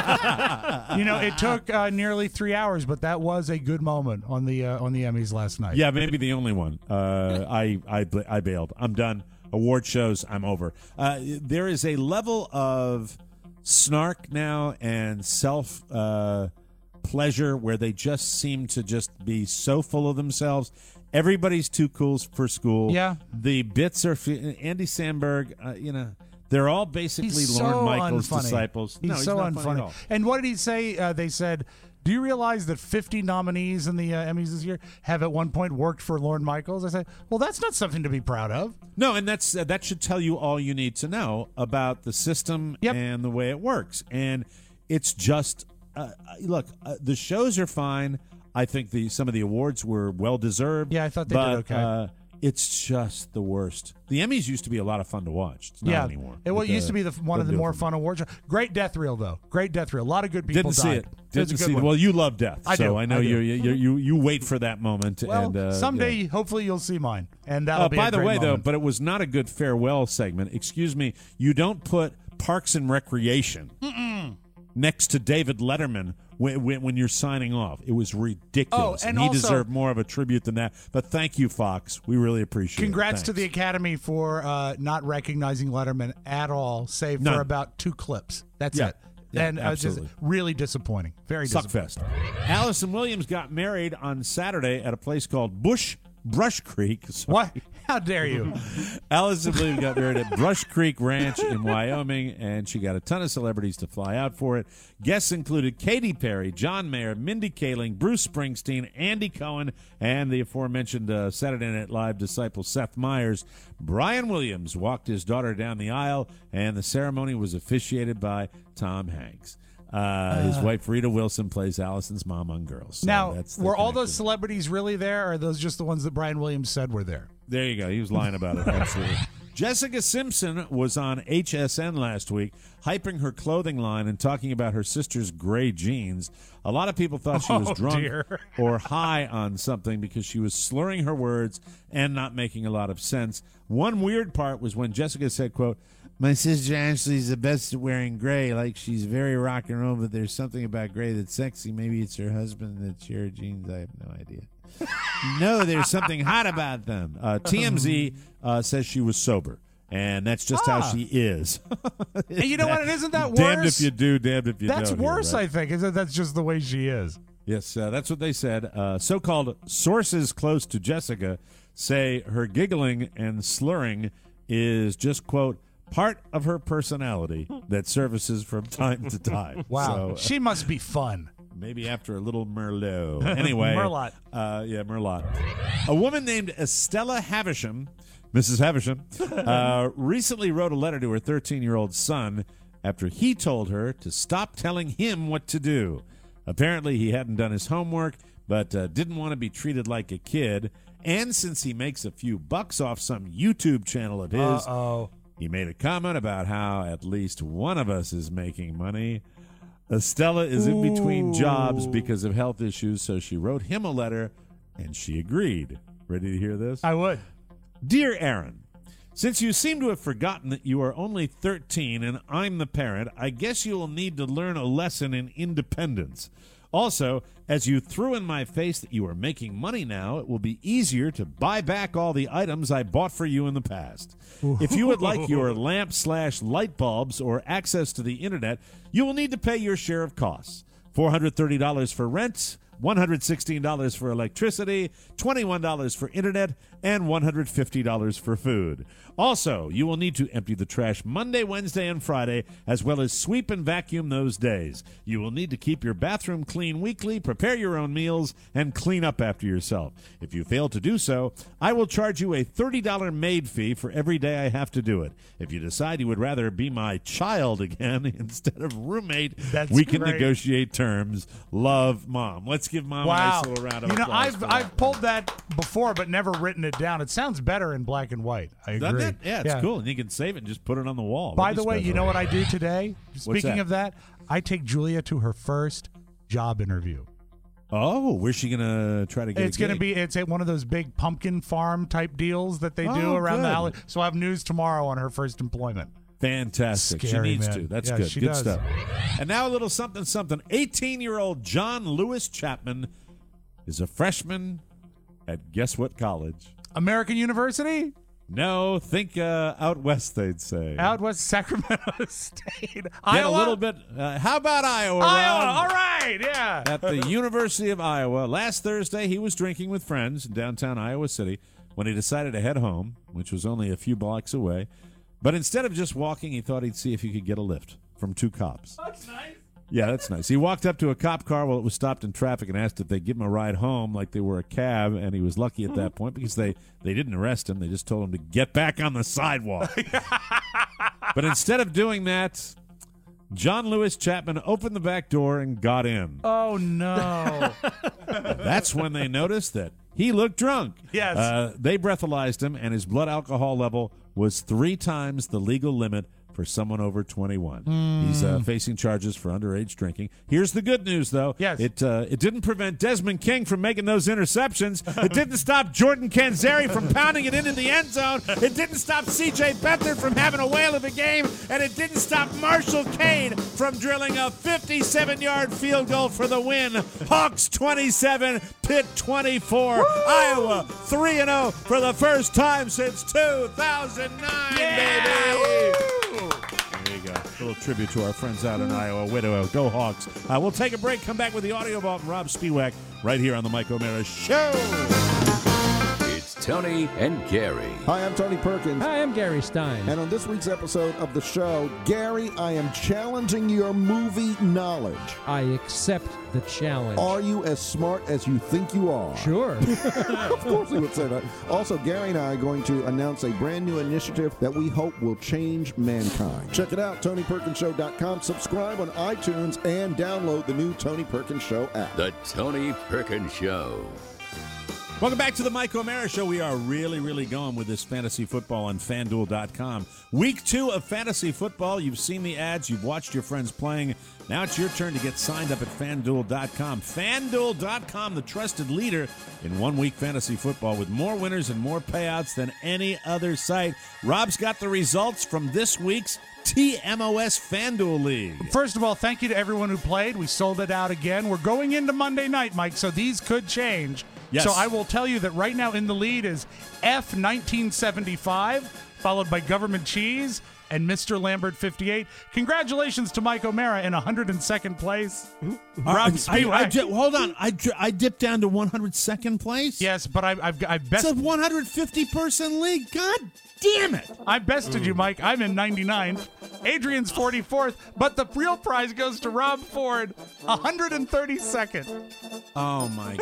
You know, it took uh, nearly three hours, but that was a good moment on the uh, on the Emmys last night. Yeah, maybe the only one. Uh, I, I I bailed. I'm done. Award shows, I'm over. Uh, there is a level of snark now and self uh, pleasure where they just seem to just be so full of themselves. Everybody's too cool for school. Yeah. The bits are Andy Samberg. Uh, you know, they're all basically He's Lorne so Michaels unfunny. disciples. He's no, he's so not funny unfunny. at all. And what did he say? Uh, they said, "Do you realize that fifty nominees in the uh, Emmys this year have at one point worked for Lorne Michaels?" I said, "Well, that's not something to be proud of." No, and that's uh, that should tell you all you need to know about the system Yep. and the way it works. And it's just uh, look, uh, the shows are fine. I think the some of the awards were well deserved. Yeah, I thought they but, did okay. Uh, it's just the worst. The Emmys used to be a lot of fun to watch. It's not yeah, anymore. it, well, With it used the- to be the one of the with more the- fun awards. Great death reel though. Great death reel. A lot of good people Didn't see died. it. It was a Didn't good see it. one. Well, you love death, I so do. I know I do. you you you you wait for that moment. Well, and uh, someday, you know. hopefully, you'll see mine, and that'll Uh, be. by a the great way, though, moment. but it was not a good farewell segment. Excuse me. You don't put Parks and Recreation Mm-mm. next to David Letterman when, when, when you're signing off. It was ridiculous. Oh, and he also- deserved more of a tribute than that. But thank you, Fox. We really appreciate Congrats it. to the Academy for uh, not recognizing Letterman at all, save None. for about two clips. That's Yeah. it. Yeah, and uh, just absolutely. really disappointing. Very disappointing. Suckfest. Allison Williams got married on Saturday at a place called Bush Brush Creek. What? How dare you? Allison Williams got married at Brush Creek Ranch in Wyoming, and she got a ton of celebrities to fly out for it. Guests included Katy Perry, John Mayer, Mindy Kaling, Bruce Springsteen, Andy Cohen, and the aforementioned uh, Saturday Night Live disciple Seth Meyers. Brian Williams walked his daughter down the aisle, and the ceremony was officiated by Tom Hanks. Uh, his Uh. wife Rita Wilson plays Allison's mom on Girls. So now, that's the were all connection. those celebrities really there, or are those just the ones that Brian Williams said were there? There you go. He was lying about it. Absolutely. Jessica Simpson was on H S N last week, hyping her clothing line and talking about her sister's gray jeans. A lot of people thought she was Oh, drunk dear. or high on something because she was slurring her words and not making a lot of sense. One weird part was when Jessica said, quote, "My sister Ashley's the best at wearing gray. Like, she's very rock and roll, but there's something about gray that's sexy. Maybe it's her husband that's your jeans. I have no idea." No, there's something hot about them. Uh, T M Z uh, says she was sober, and that's just Ah. how she is. And you know what? It isn't that worse? Damned if you do, damned if you That's don't. here, worse, right? I think. Is that that's just the way she is. Yes, uh, that's what they said. Uh, so-called sources close to Jessica say her giggling and slurring is just, quote, part of her personality that surfaces from time to time. Wow. So, uh, She must be fun. maybe after a little Merlot. Anyway. Merlot. Uh, yeah, Merlot. A woman named Estella Havisham, Missus Havisham, uh, recently wrote a letter to her thirteen-year-old son after he told her to stop telling him what to do. Apparently, he hadn't done his homework, but uh, didn't want to be treated like a kid. And since he makes a few bucks off some YouTube channel of his, Uh-oh. he made a comment about how at least one of us is making money. Estella is in between jobs because of health issues, so she wrote him a letter, and she agreed. Ready to hear this? I would. Dear Aaron, since you seem to have forgotten that you are only thirteen and I'm the parent, I guess you will need to learn a lesson in independence. Also, as you threw in my face that you are making money now, it will be easier to buy back all the items I bought for you in the past. If you would like your lamp slash light bulbs or access to the internet, you will need to pay your share of costs. four hundred thirty dollars for rent, one hundred sixteen dollars for electricity, twenty-one dollars for internet, and one hundred fifty dollars for food. Also, you will need to empty the trash Monday, Wednesday, and Friday, as well as sweep and vacuum those days. You will need to keep your bathroom clean weekly, prepare your own meals, and clean up after yourself. If you fail to do so, I will charge you a thirty dollars maid fee for every day I have to do it. If you decide you would rather be my child again instead of roommate, That's we can great. negotiate terms. Love, Mom. Let's give Mom Wow. a nice little round of You know, applause I've for that. I've pulled that before, but never written it down. It sounds better in black and white. I agree. Doesn't it? Yeah, it's cool. And you can save it and just put it on the wall. By That'd the be way, you special. know what I do today? Speaking that? of that, I take Julia to her first job interview. Oh, where's she gonna try to get? It's a going to gig? be it's at one of those big pumpkin farm type deals that they do Oh, around the good. alley. So I have news tomorrow on her first employment. Fantastic. Scary, she needs man. to. That's Yeah, good. she Good does. stuff. And now a little something, something. eighteen-year-old John Lewis Chapman is a freshman at guess what college? American University? No, think uh, out west, they'd say. Out west, Sacramento State. Get Iowa? a little bit. Uh, how about Iowa? Iowa, Rob? all right, yeah. At the University of Iowa. Last Thursday, he was drinking with friends in downtown Iowa City when he decided to head home, which was only a few blocks away. But instead of just walking, he thought he'd see if he could get a lift from two cops. That's nice. Yeah, that's nice. He walked up to a cop car while it was stopped in traffic and asked if they'd give him a ride home like they were a cab, and he was lucky at that point because they, they didn't arrest him. They just told him to get back on the sidewalk. But instead of doing that, John Lewis Chapman opened the back door and got in. Oh, no. That's when they noticed that he looked drunk. Yes. Uh, they breathalyzed him, and his blood alcohol level was three times the legal limit for someone over twenty-one. Mm. He's uh, facing charges for underage drinking. Here's the good news, though. Yes. It uh, it didn't prevent Desmond King from making those interceptions. It didn't stop Jordan Canzeri from pounding it into the end zone. It didn't stop C J Beathard from having a whale of a game. And it didn't stop Marshall Kane from drilling a fifty-seven-yard field goal for the win. Hawks twenty-seven, Pitt twenty-four. Woo! Iowa three and oh for the first time since two thousand nine, yeah! baby. Woo! There you go. A little tribute to our friends out in Iowa. Way to go Hawks. Uh, we'll take a break, come back with the Audio Vault and Rob Spiewak right here on the Mike O'Mara Show. It's Tony and Gary. Hi, I'm Tony Perkins. Hi, I'm Gary Stein. And on this week's episode of the show, Gary, I am challenging your movie knowledge. I accept the challenge. Are you as smart as you think you are? Sure. Of course he would say that. Also, Gary and I are going to announce a brand new initiative that we hope will change mankind. Check it out, Tony Perkins Show dot com. Subscribe on iTunes and download the new Tony Perkins Show app. The Tony Perkins Show. Welcome back to the Mike O'Mara Show. We are really, really going with this fantasy football on FanDuel dot com. Week two of fantasy football. You've seen the ads. You've watched your friends playing. Now it's your turn to get signed up at FanDuel dot com. FanDuel dot com, the trusted leader in one-week fantasy football with more winners and more payouts than any other site. Rob's got the results from this week's T M O S FanDuel League. First of all, thank you to everyone who played. We sold it out again. We're going into Monday night, Mike, so these could change. Yes. So I will tell you that right now in the lead is F nineteen seventy-five, followed by Government Cheese and Mister Lambert fifty-eight. Congratulations to Mike O'Mara in one hundred second place. Rob Spiewak. I, I, I, hold on. I, I dipped down to one hundred second place? Yes, but I, I've I best. It's a one hundred fifty person league. God damn it. I bested you, Mike. I'm in ninety-ninth. Adrian's forty-fourth, but the real prize goes to Rob Ford, one hundred thirty-second. Oh, my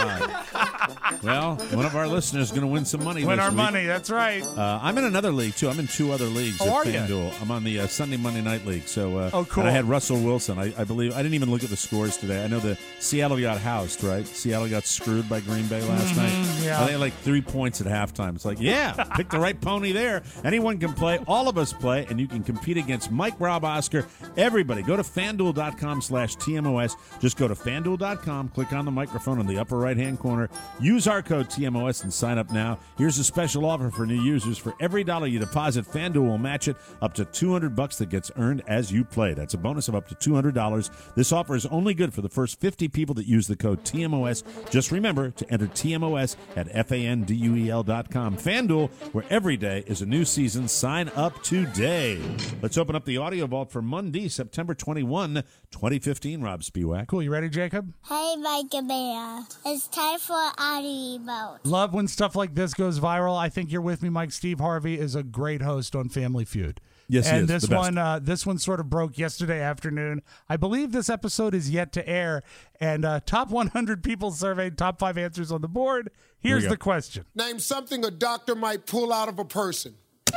God. Well, one of our listeners is going to win some money Win this our week. money, that's right. Uh, I'm in another league, too. I'm in two other leagues Oh, at are ya? FanDuel. I'm on the uh, Sunday, Monday night league. So, uh, Oh, cool. And I had Russell Wilson. I, I believe. I didn't even look at the scores today. I know the Seattle got housed, right? Seattle got screwed by Green Bay last Mhm, night. yeah. They had like three points at halftime. It's like, yeah, pick the right pony there. Anyone can play. All of us play, and you can compete against Mike, Rob, Oscar, everybody. Go to FanDuel dot com slash T M O S. Just go to FanDuel dot com, click on the microphone in the upper right-hand corner, use our code T M O S, and sign up now. Here's a special offer for new users. For every dollar you deposit, FanDuel will match it up to two hundred bucks that gets earned as you play. That's a bonus of up to two hundred dollars. This offer is only good for the first fifty people that use the code T M O S. Just remember to enter T M O S at F A N D U E L dot com. FanDuel, where every day is a new season. Sign up today. Let's open up the Audio Vault for Monday, September twenty-first, twenty fifteen. Rob Spiewak. Cool. You ready, Jacob? Hey, Mike and Bear. It's time for Audio Vault. Love when stuff like this goes viral. I think you're with me, Mike. Steve Harvey is a great host on Family Feud. Yes, he and is, this the best. one, uh, this one sort of broke yesterday afternoon. I believe this episode is yet to air. And uh, top one hundred people surveyed, top five answers on the board. Here's Here we the go. question. Name something a doctor might pull out of a person.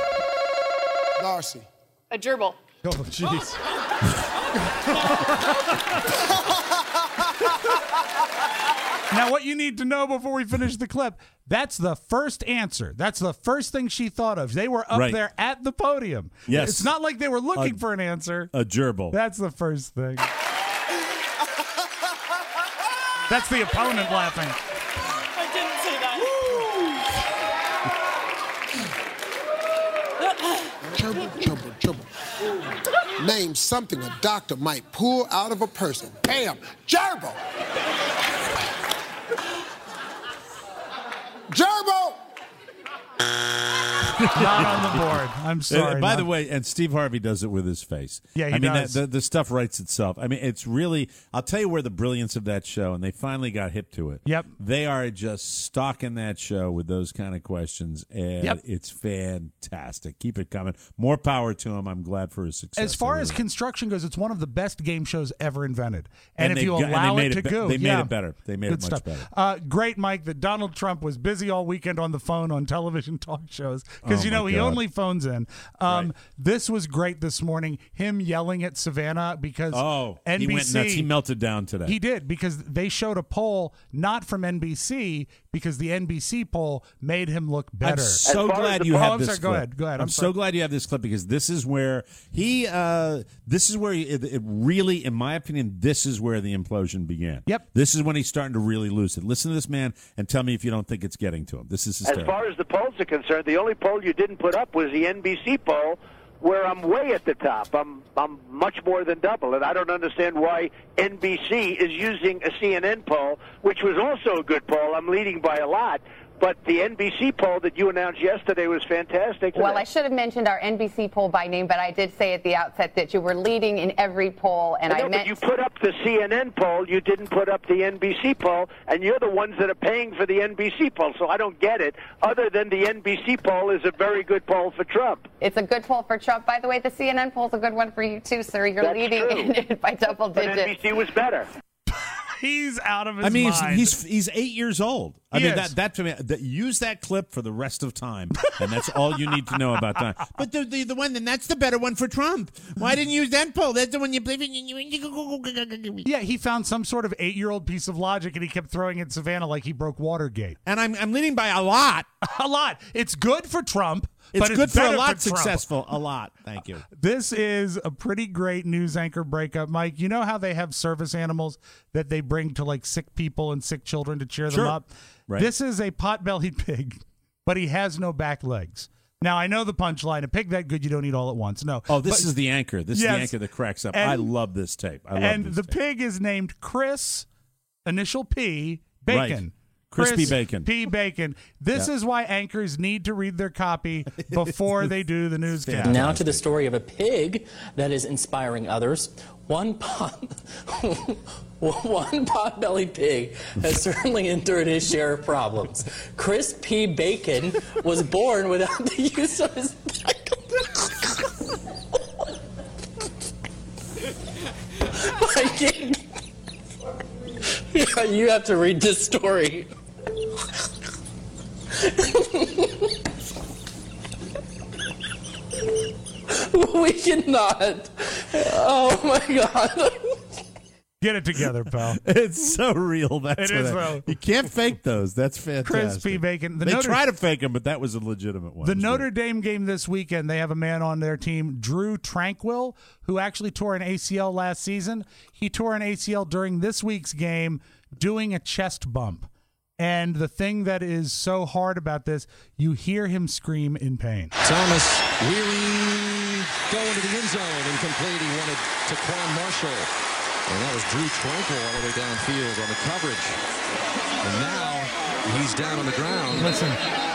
Darcy. A gerbil. Oh, jeez. Now, what you need to know before we finish the clip, that's the first answer. That's the first thing she thought of. They were up Right. there at the podium. Yes. It's not like they were looking A- for an answer. A gerbil. That's the first thing. That's the opponent laughing. I didn't say that. gerbil, gerbil, gerbil. Name something a doctor might pull out of a person. Bam! Gerbil! Gerbil! Not on the board. I'm sorry. And by not- the way, and Steve Harvey does it with his face. Yeah, he I mean, does. That, the, the stuff writes itself. I mean, it's really, I'll tell you where the brilliance of that show, and they finally got hip to it. Yep. They are just stalking that show with those kind of questions, and Yep. it's fantastic. Keep it coming. More power to him. I'm glad for his success. As far I as really construction goes, it's one of the best game shows ever invented. And, And if they you got- and allow they it made to it be- go, they made yeah. it better. They made Good it much stuff. better. Uh, great, Mike, that Donald Trump was busy all weekend on the phone on television talk shows because, Oh, you know, my he God. only phones in. Um, This was great this morning, him yelling at Savannah because Oh, N B C. he went nuts. He melted down today. He did because they showed a poll not from N B C because the N B C poll made him look better. I'm so glad you oh, have I'm this sorry, clip. Go ahead. Go ahead. I'm, I'm so sorry. glad you have this clip because this is where he. Uh, this is where he, it, it really, in my opinion, this is where the implosion began. Yep. This is when he's starting to really lose it. Listen to this man and tell me if you don't think it's getting to him. This is As hysterical. far as the polls are concerned, the only poll you didn't put up was the N B C poll, where I'm way at the top. I'm I'm much more than double, and I don't understand why N B C is using a C N N poll, which was also a good poll. I'm leading by a lot. But the N B C poll that you announced yesterday was fantastic. Well, I should have mentioned our N B C poll by name, but I did say at the outset that you were leading in every poll, and I know, I meant but you put up the C N N poll, you didn't put up the N B C poll, and you're the ones that are paying for the N B C poll, so I don't get it, other than the N B C poll is a very good poll for Trump. it's a good poll for Trump. By the way, the C N N poll's a good one for you, too, sir. You're That's leading true. in it by double But digits. N B C was better. He's out of his I mean, mind. he's, he's he's eight years old. I He mean, is. that that to me, that, use that clip for the rest of time, and that's all you need to know about time. But the the, the one, then that's the better one for Trump. Why didn't you use that poll? That's the one you believe in. Yeah, he found some sort of eight-year-old piece of logic, and he kept throwing at Savannah like he broke Watergate. And I'm I'm leading by a lot. A lot. It's good for Trump. It's but good it's for a better lot for Trump. successful. A lot. Thank you. This is a pretty great news anchor breakup, Mike. You know how they have service animals that they bring to like sick people and sick children to cheer Sure. them up? Right. This is a pot-bellied pig, but he has no back legs. Now, I know the punchline, a pig that good you don't eat all at once. No. Oh, this But- is the anchor. This Yes. is the anchor that cracks up. And- I love this tape. I love and this the tape. pig is named Chris, initial P, Bacon. Right. Chris P. Bacon. P. Bacon. This Yeah. is why anchors need to read their copy before they do the newscast. Now to the story of a pig that is inspiring others. One pot, one pot-bellied pig has certainly endured his share of problems. Chris P. Bacon was born without the use of his back. Mikey, yeah, you have to read this story. We cannot. Oh my God. Get it together, pal. It's so real. That's It what is, I- though. You can't fake those. That's fantastic. Chris P. Bacon. The they Notre- try to fake them, but that was a legitimate one. The It was Notre Dame game this weekend, they have a man on their team, Drew Tranquil, who actually tore an A C L last season. He tore an A C L during this week's game doing a chest bump. And the thing that is so hard about this, you hear him scream in pain. Thomas wheeling, go into the end zone, incomplete. He wanted Taquan Marshall. And that was Drew Tranquil all the way downfield on the coverage. And now he's down on the ground. Listen.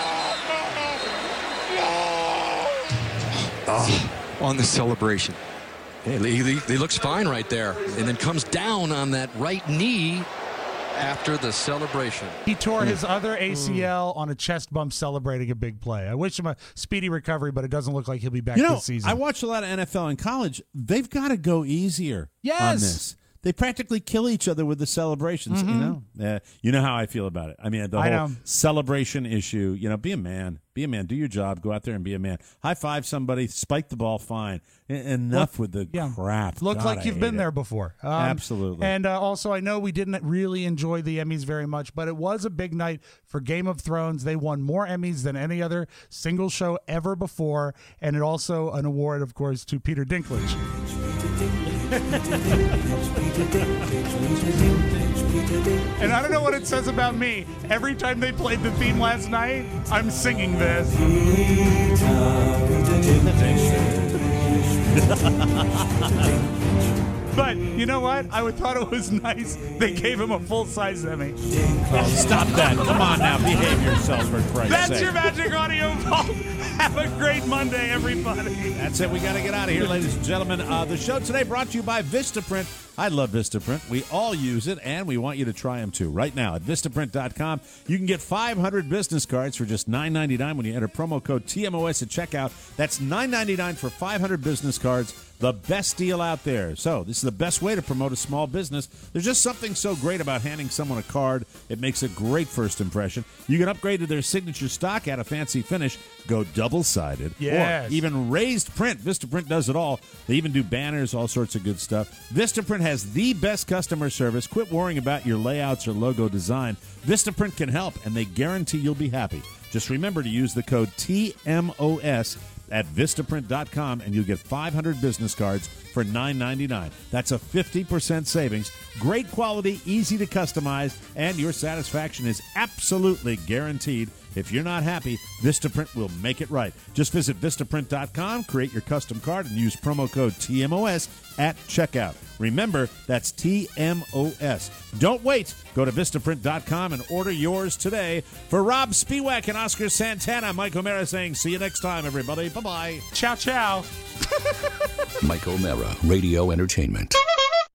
Oh, on the celebration. He, he, he looks fine right there. And then comes down on that right knee after the celebration. He tore his other A C L on a chest bump celebrating a big play. I wish him a speedy recovery, but it doesn't look like he'll be back You know, this season. I watch a lot of N F L in college. They've got to go easier Yes. on this. They practically kill each other with the celebrations. You Mhm. know, uh, you know how I feel about it. I mean, the I whole know. celebration issue. You know, be a man. Be a man. Do your job. Go out there and be a man. High five somebody. Spike the ball. Fine. E- enough with the crap. Look God, like I you've hate been it. there before. Um, Absolutely. And uh, also, I know we didn't really enjoy the Emmys very much, but it was a big night for Game of Thrones. They won more Emmys than any other single show ever before, and it also an award, of course, to Peter Dinklage. And I don't know what it says about me. Every time they played the theme last night, I'm singing this. But you know what? I would thought it was nice. They gave him a full-size Emmy. Oh, stop that. Come on now. Behave yourself, for Christ's That's sake. your Magic Audio Vault. Have a great Monday, everybody. That's it. We got to get out of here, ladies and gentlemen. Uh, the show today brought to you by Vistaprint. I love Vistaprint. We all use it, and we want you to try them too. Right now at Vistaprint dot com, you can get five hundred business cards for just nine ninety-nine when you enter promo code T M O S at checkout. That's nine ninety-nine for five hundred business cards. The best deal out there. So this is the best way to promote a small business. There's just something so great about handing someone a card. It makes a great first impression. You can upgrade to their signature stock, add a fancy finish, go double-sided, Yes. or even raised print. Vistaprint does it all. They even do banners, all sorts of good stuff. Vistaprint has the best customer service. Quit worrying about your layouts or logo design. Vistaprint can help, and they guarantee you'll be happy. Just remember to use the code T M O S at Vistaprint dot com, and you'll get five hundred business cards for nine ninety-nine. That's a fifty percent savings. Great quality, easy to customize, and your satisfaction is absolutely guaranteed. If you're not happy, Vistaprint will make it right. Just visit Vistaprint dot com, create your custom card, and use promo code T M O S at checkout. Remember, that's T M O S. Don't wait. Go to Vistaprint dot com and order yours today. For Rob Spiewak and Oscar Santana, Mike O'Mara saying, see you next time, everybody. Bye-bye. Ciao, ciao. Mike O'Mara, Radio Entertainment.